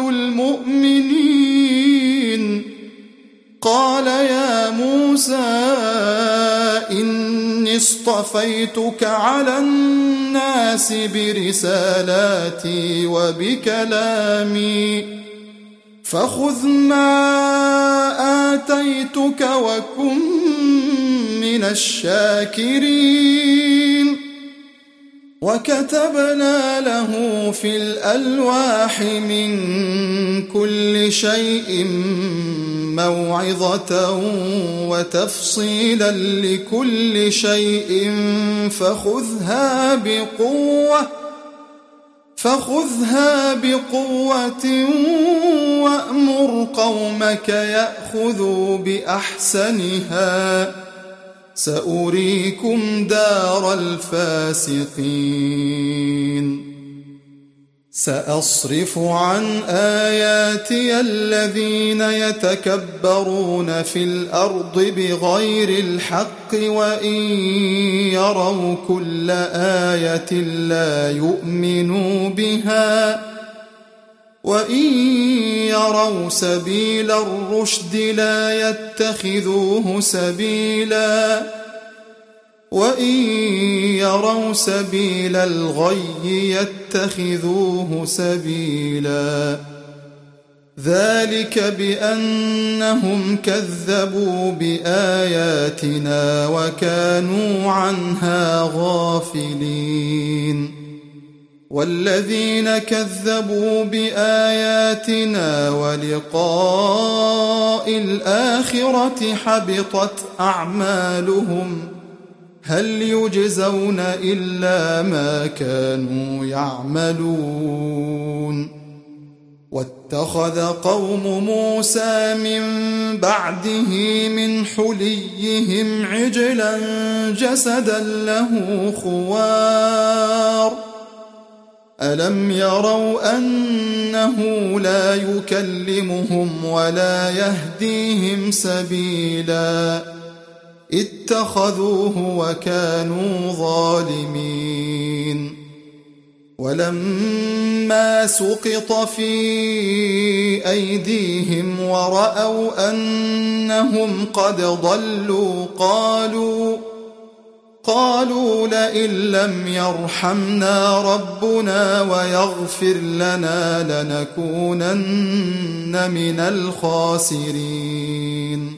المؤمنين قال يا موسى إني اصطفيتك على الناس برسالاتي وبكلامي فخذ ما آتيتك وكن من الشاكرين وكتبنا له في الألواح من كل شيء موعظة وتفصيلا لكل شيء فخذها بقوة فخذها بقوة وأمر قومك يأخذوا بأحسنها سأريكم دار الفاسقين سأصرف عن آياتي الذين يتكبرون في الأرض بغير الحق وإن يروا كل آية لا يؤمنوا بها وإن يروا سبيل الرشد لا يتخذوه سبيلا وإن يروا سبيل الغي يتخذوه سبيلا ذلك بأنهم كذبوا بآياتنا وكانوا عنها غافلين والذين كذبوا بآياتنا ولقاء الآخرة حبطت أعمالهم هل يجزون إلا ما كانوا يعملون واتخذ قوم موسى من بعده من حليهم عجلا جسدا له خوار ألم يروا أنه لا يكلمهم ولا يهديهم سبيلا اتخذوه وكانوا ظالمين ولما سقط في أيديهم ورأوا أنهم قد ضلوا قالوا قالوا لئن لم يرحمنا ربنا ويغفر لنا لنكونن من الخاسرين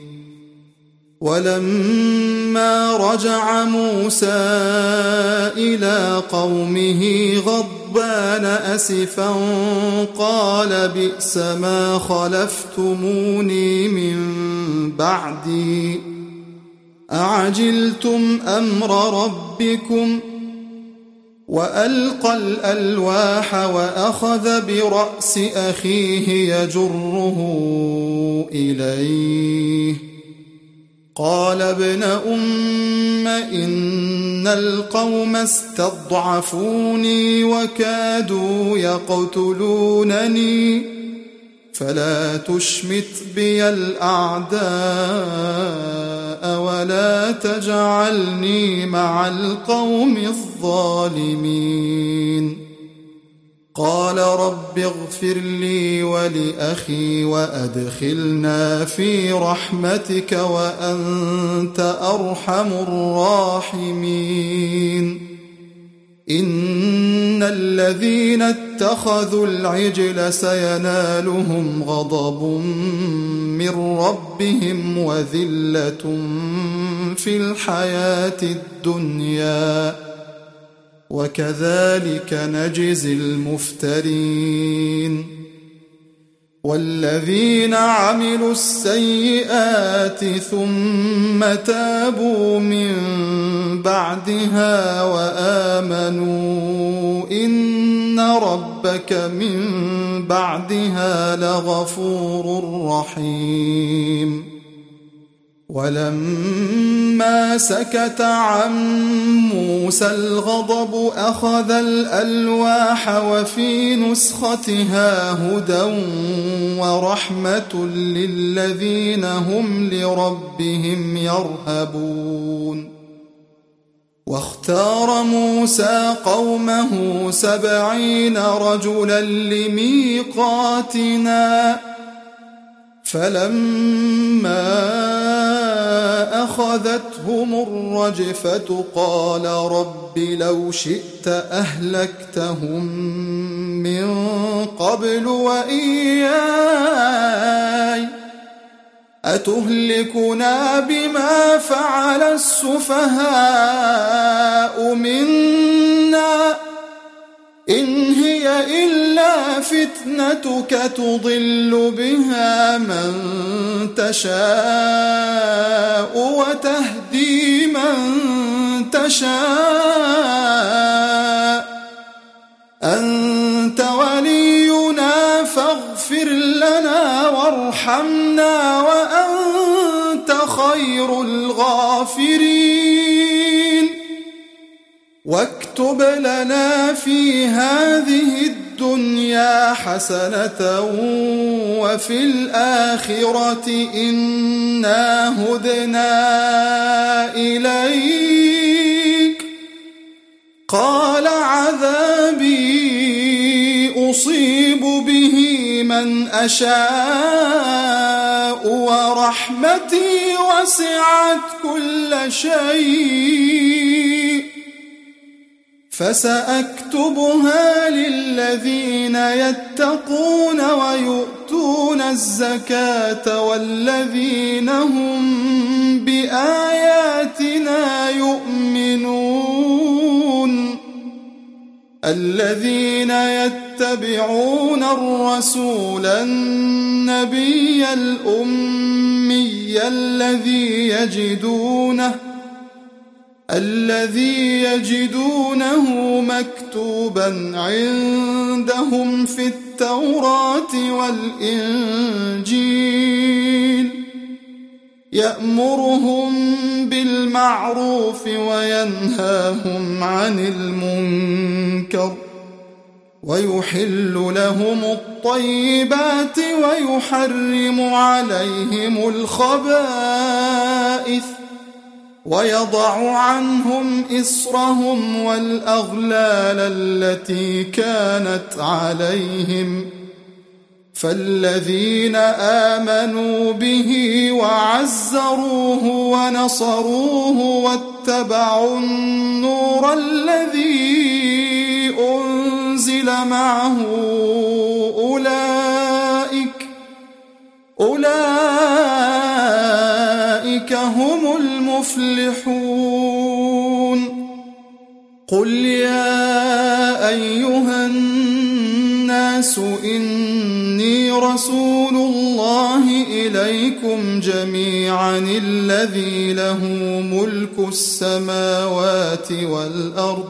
ولما رجع موسى إلى قومه غضبان أسفا قال بئس ما خلفتموني من بعدي أعجلتم أمر ربكم وألقى الألواح وأخذ برأس أخيه يجره إليه قال ابن أم إن القوم استضعفوني وكادوا يقتلونني فلا تشمت بي الأعداء ولا تجعلني مع القوم الظالمين قال رب اغفر لي ولأخي وأدخلنا في رحمتك وأنت أرحم الراحمين إن الذين اتخذوا العجل سينالهم غضب من ربهم وذلة في الحياة الدنيا وكذلك نجزي المفترين والذين عملوا السيئات ثم تابوا من بعدها وآمنوا إن ربك من بعدها لغفور رحيم ولما سكت عن موسى الغضب أخذ الألواح وفي نسختها هدى ورحمة للذين هم لربهم يرهبون واختار موسى قومه سبعين رجلا لميقاتنا فلما أخذتهم الرجفة قال رب لو شئت أهلكتهم من قبل وإياي أتهلكنا بما فعل السفهاء منا إن هي إلا فتنتك تضل بها من تشاء وتهدي من تشاء أنت ولينا فاغفر لنا وارحمنا وأنت خير الغافرين واكتب لنا في هذه الدنيا حسنة وفي الآخرة إنا هدنا إليك قال عذابي أصيب به من أشاء ورحمتي وسعت كل شيء فسأكتبها للذين يتقون ويؤتون الزكاة والذين هم بآياتنا يؤمنون الذين يتبعون الرسول النبي الأمي الذي يجدونه الذي يجدونه مكتوبا عندهم في التوراة التوراة والإنجيل يأمرهم بالمعروف وينهاهم عن المنكر ويحل لهم الطيبات ويحرم عليهم الخبائث ويضع عنهم إصرهم والأغلال التي كانت عليهم فالذين آمنوا به وعزروه ونصروه واتبعوا النور الذي أنزل معه أولئك أولئك هم المفلحون قل يا أيها الناس إني رسول الله إليكم جميعا الذي له ملك السماوات والأرض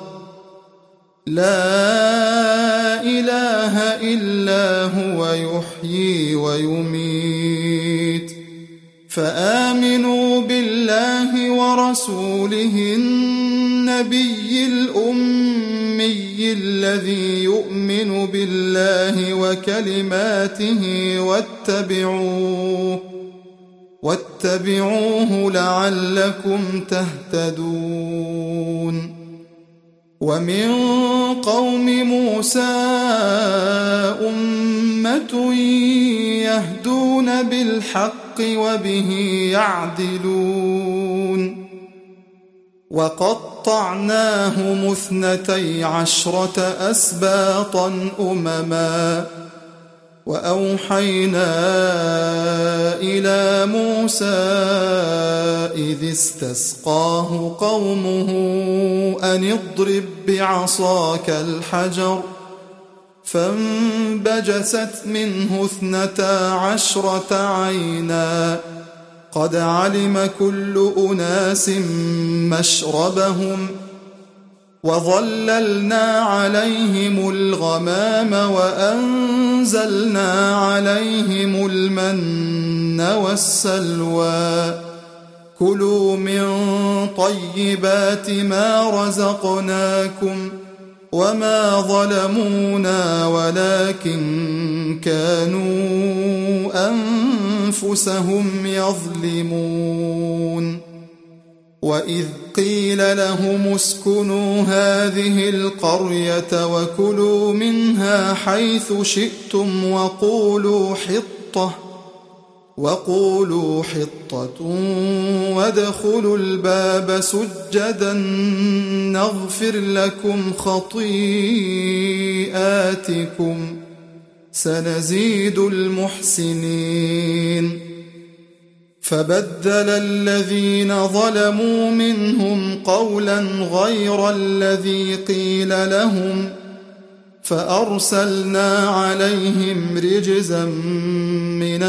لا إله إلا هو يحيي ويميت فآمنوا بالله ورسوله النبي الأمي الذي يؤمن بالله وكلماته واتبعوه واتبعوه لعلكم تهتدون ومن قوم موسى أمة يهدون بالحق وبه يعدلون وقطعناهم اثنتي عشرة أسباطا أمما وأوحينا إلى موسى إذ استسقاه قومه أن اضرب بعصاك الحجر فانبجست منه اثنتا عشرة عينا قد علم كل أناس مشربهم وظللنا عليهم الغمام وأنزلنا عليهم المن والسلوى كلوا من طيبات ما رزقناكم وما ظلمونا ولكن كانوا أنفسهم يظلمون وإذ قيل لهم اسكنوا هذه القرية وكلوا منها حيث شئتم وقولوا حطة وقولوا حطة وادخلوا الباب سجدا نغفر لكم خطيئاتكم سنزيد المحسنين فبدل الذين ظلموا منهم قولا غير الذي قيل لهم فأرسلنا عليهم رجزا من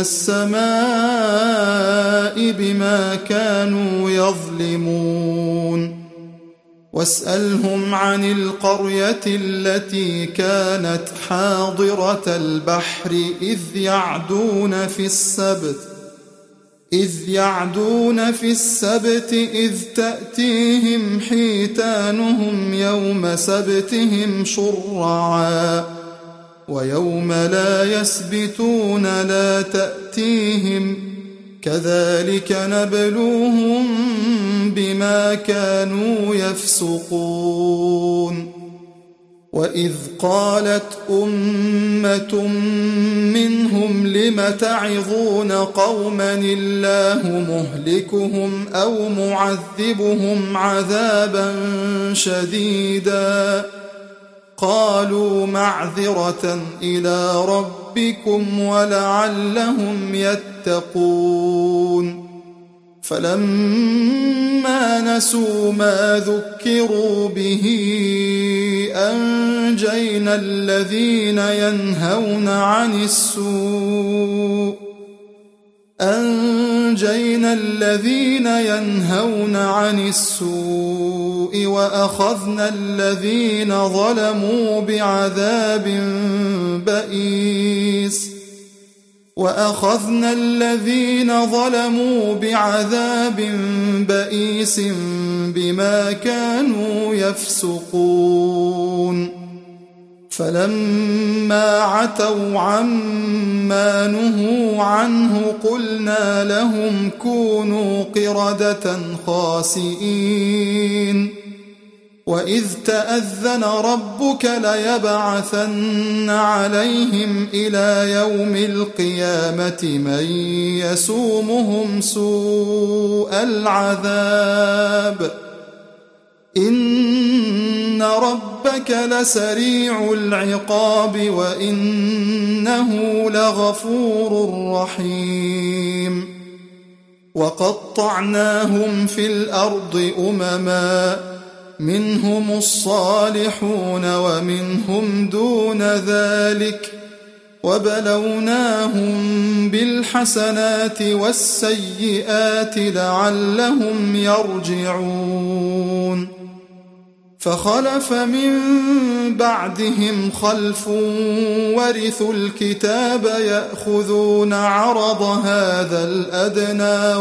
السماء بما كانوا يظلمون واسألهم عن القرية التي كانت حاضرة البحر إذ يعدون في السبت إذ يعدون في السبت إذ تأتيهم حيتانهم يوم سبتهم شرعا ويوم لا يسبتون لا تأتيهم كذلك نبلوهم بما كانوا يفسقون وإذ قالت أمة منهم لم تعظون قوما الله مهلكهم أو معذبهم عذابا شديدا قالوا معذرة إلى ربكم ولعلهم يتقون فلما نسوا ما ذكروا به أنجينا الذين ينهون عن السوء أنجينا الذين ينهون عن السوء وأخذنا الذين ظلموا بعذاب بئيس وأخذنا الذين ظلموا بعذاب بئيس بما كانوا يفسقون فلما عتوا عما نهوا عنه قلنا لهم كونوا قردة خاسئين وإذ تأذن ربك ليبعثن عليهم إلى يوم القيامة من يسومهم سوء العذاب إن ربك لسريع العقاب وإنه لغفور رحيم وقطعناهم في الأرض أمما منهم الصالحون ومنهم دون ذلك وبلوناهم بالحسنات والسيئات لعلهم يرجعون فخلف من بعدهم خلف ورثوا الكتاب يأخذون عرض هذا الأدنى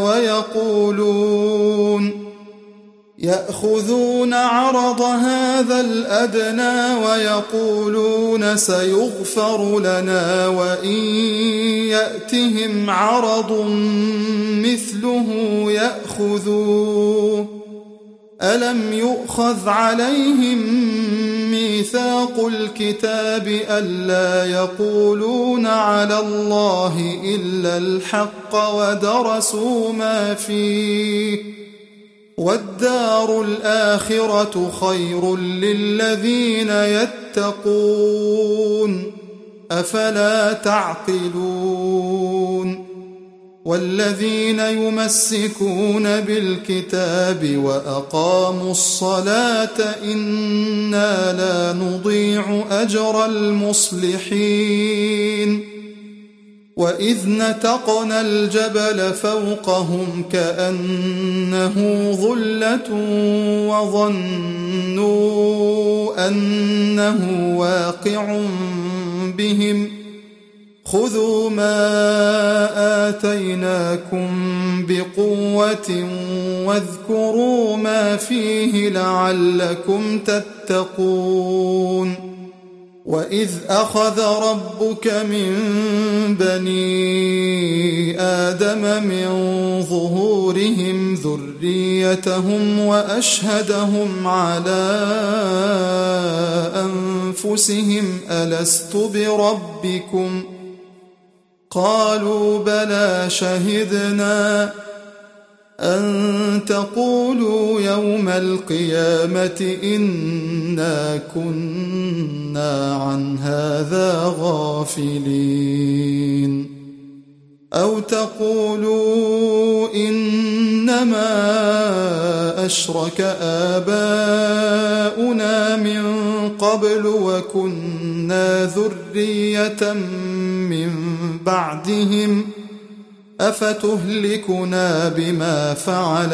ويقولون يأخذون عرض هذا الأدنى ويقولون سيغفر لنا وإن يأتهم عرض مثله يأخذوه ألم يؤخذ عليهم ميثاق الكتاب ألا يقولون على الله إلا الحق ودرسوا ما فيه والدار الآخرة خير للذين يتقون أفلا تعقلون والذين يمسكون بالكتاب وأقاموا الصلاة إنا لا نضيع أجر المصلحين وإذ نتقنا الجبل فوقهم كأنه ظلة وظنوا أنه واقع بهم خذوا ما آتيناكم بقوة واذكروا ما فيه لعلكم تتقون وإذ أخذ ربك من بني آدم من ظهورهم ذريتهم وأشهدهم على أنفسهم ألست بربكم قالوا بلى شهدنا أن تقولوا يوم القيامة إنا كنا عن هذا غافلين أو تقولوا إنما أشرك آباؤنا من قبل وكنا ذرية من بعدهم أفتهلكنا بما فعل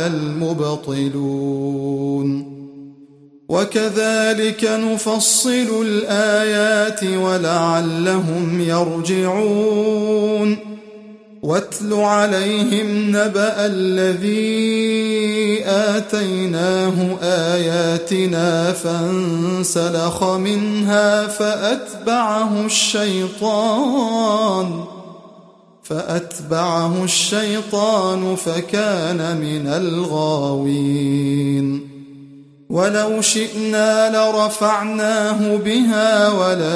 المبطلون وكذلك نفصل الآيات ولعلهم يرجعون واتل عليهم نبأ الذي آتيناه آياتنا فانسلخ منها فأتبعه الشيطان فأتبعه الشيطان فكان من الغاوين ولو شئنا لرفعناه بها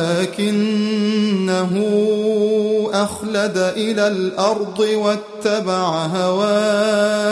ولكنه أخلد إلى الأرض واتبع هواه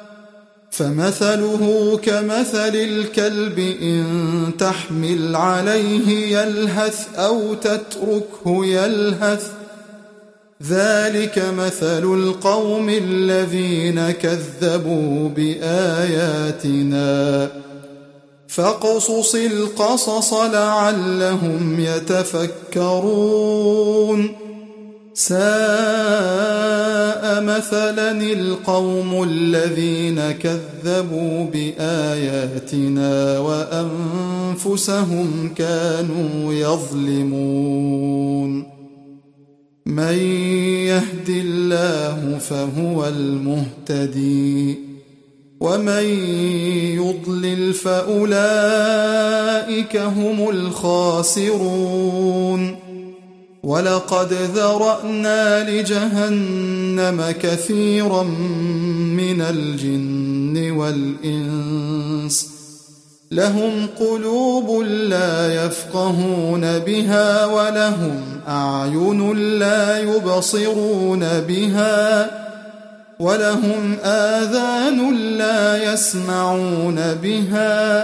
فمثله كمثل الكلب إن تحمل عليه يلهث أو تتركه يلهث ذلك مثل القوم الذين كذبوا بآياتنا فاقصص القصص لعلهم يتفكرون ساء مثلا القوم الذين كذبوا بآياتنا وأنفسهم كانوا يظلمون من يهد الله فهو المهتدي ومن يضلل فأولئك هم الخاسرون ولقد ذرأنا لجهنم كثيرا من الجن والإنس لهم قلوب لا يفقهون بها ولهم أعين لا يبصرون بها ولهم آذان لا يسمعون بها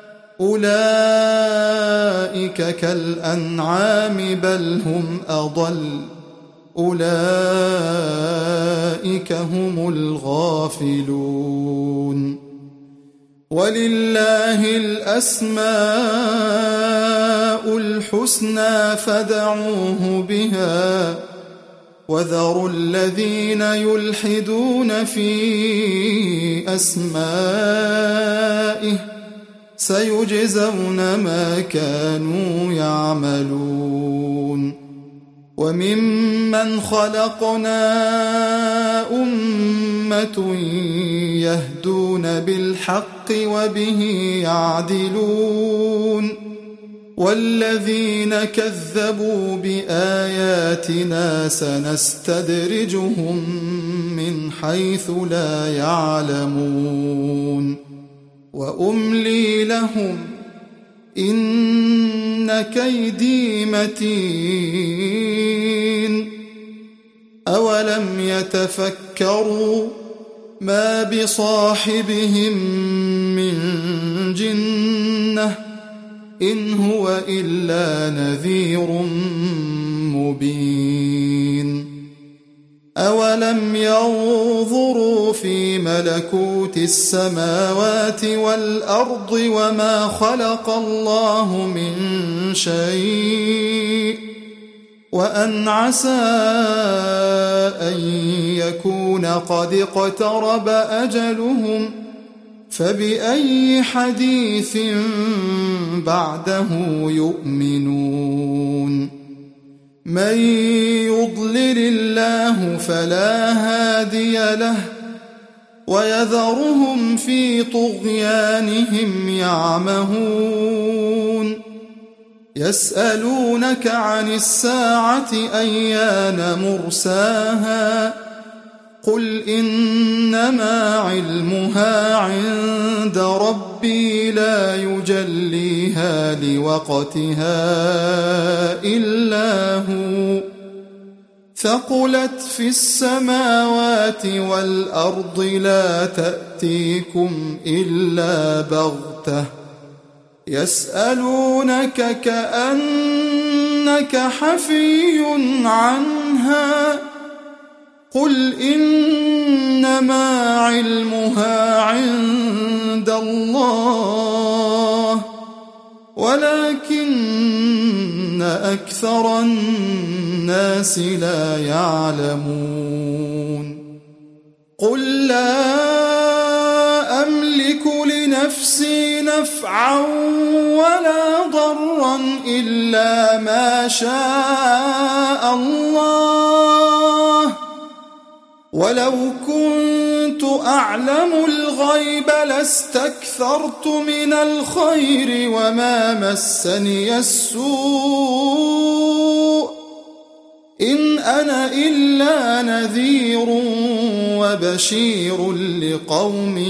أولئك كالأنعام بل هم أضل أولئك هم الغافلون ولله الأسماء الحسنى فادعوه بها وذروا الذين يلحدون في أسمائه سيجزون ما كانوا يعملون وممن خلقنا أمة يهدون بالحق وبه يعدلون والذين كذبوا بآياتنا سنستدرجهم من حيث لا يعلمون وأملي لهم إن كيدي متين أولم يتفكروا ما بصاحبهم من جنة إن هو إلا نذير مبين أولم ينظروا في ملكوت السماوات والأرض وما خلق الله من شيء وأن عسى أن يكون قد اقترب أجلهم فبأي حديث بعده يؤمنون من يضلل الله فلا هادي له ويذرهم في طغيانهم يعمهون يسألونك عن الساعة أيان مرساها قل إنما علمها عند ربي لا يجليها لوقتها إلا هو ثقلت في السماوات والأرض لا تأتيكم إلا بغتة يسألونك كأنك حفي عنها قل إنما علمها عند الله ولكن أكثر الناس لا يعلمون قل لا أملك لنفسي نفعا ولا ضرا إلا ما شاء الله ولو كنت أعلم الغيب لاستكثرت من الخير وما مسني السوء إن أنا إلا نذير وبشير لقوم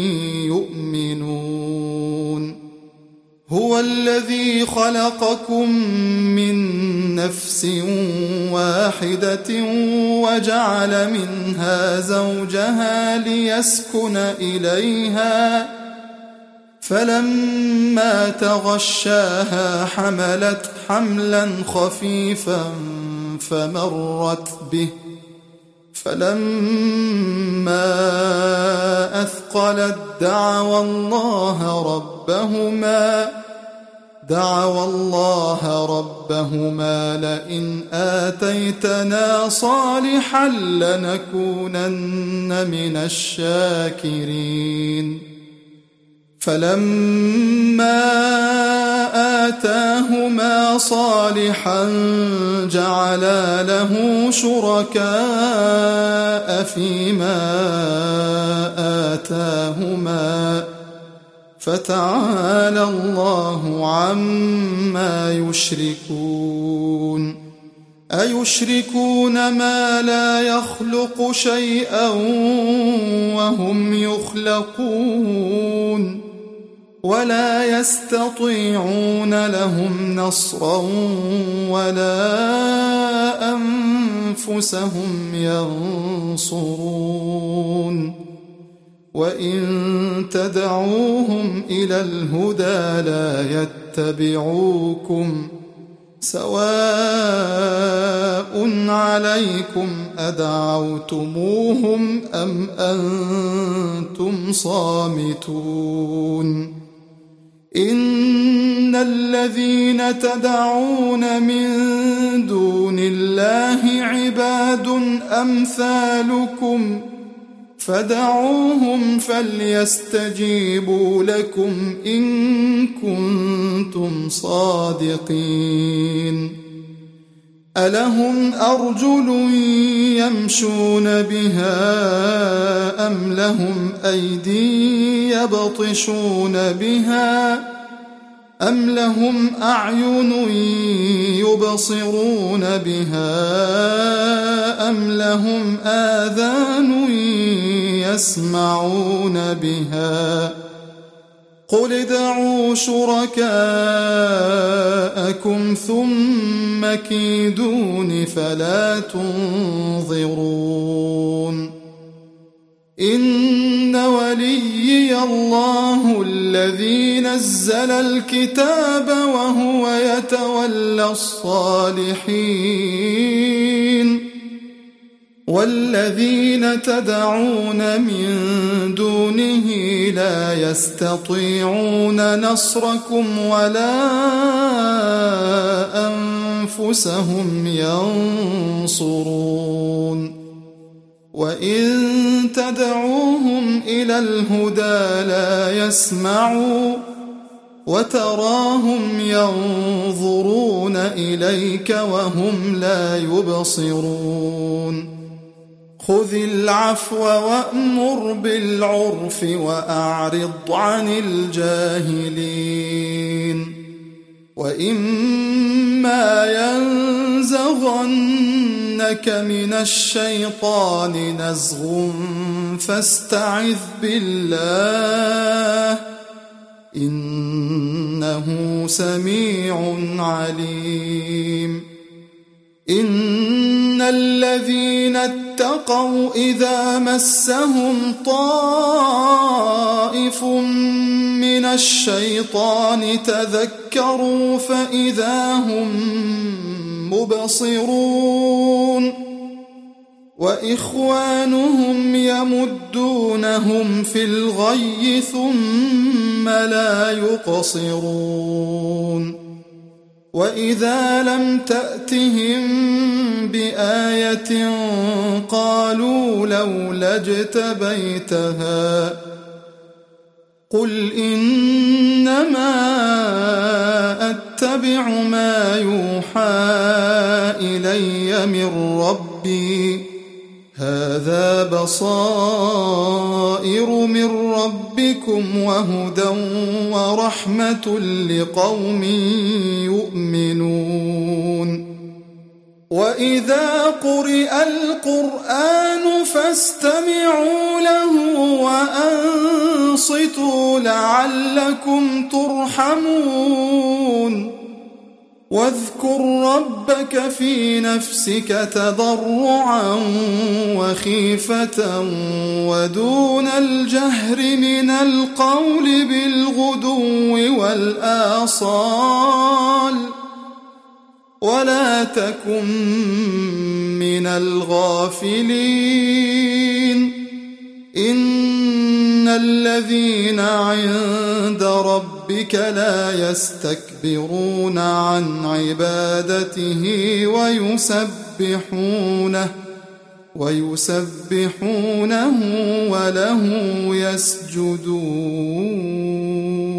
يؤمنون هو الذي خلقكم من نفس واحدة وجعل منها زوجها ليسكن إليها فلما تغشاها حملت حملا خفيفا فمرت به فلما أثقلت دعوا الله ربهما دعوا الله ربهما لئن آتيتنا صالحا لنكونن من الشاكرين فلما آتاهما صالحا جعلا له شركاء فيما آتاهما فتعالى الله عما يشركون أيشركون ما لا يخلق شيئا وهم يخلقون ولا يستطيعون لهم نصرا ولا أنفسهم ينصرون وإن تدعوهم إلى الهدى لا يتبعوكم سواء عليكم أدعوتموهم أم أنتم صامتون إن الذين تدعون من دون الله عباد أمثالكم فدعوهم فليستجيبوا لكم إن كنتم صادقين ألهم أرجل يمشون بها أم لهم أيدي يبطشون بها أم لهم أعين يبصرون بها أم لهم آذان يسمعون بها قل ادعوا شركاءكم ثم كيدون فلا تنظرون إن وليي الله الذي نزل الكتاب وهو يتولى الصالحين والذين تدعون من دونه لا يستطيعون نصركم ولا أنفسهم ينصرون وإن تدعوهم إلى الهدى لا يسمعوا وتراهم ينظرون إليك وهم لا يبصرون خذ العفو وأمر بالعرف وأعرض عن الجاهلين وإما ينزغنك من الشيطان نزغ فاستعذ بالله إنه سميع عليم إن الذين اتقوا إذا مسهم طائف من الشيطان تذكروا فإذا هم مبصرون وإخوانهم يمدونهم في الغي ثم لا يقصرون وإذا لم تأتهم بآية قالوا لولا اجتبيتها قل إنما أتبع ما يوحى إلي من ربي هذا بصائر من ربكم وهدى ورحمة لقوم يؤمنون وإذا قرئ القرآن فاستمعوا له وأنصتوا لعلكم ترحمون واذكر ربك في نفسك تضرعا وخيفة ودون الجهر من القول بالغدو والآصال ولا تكن من الغافلين إن الذين عند ربك ربك لا يستكبرون عن عبادته ويسبحونه ويسبحونه وله يسجدون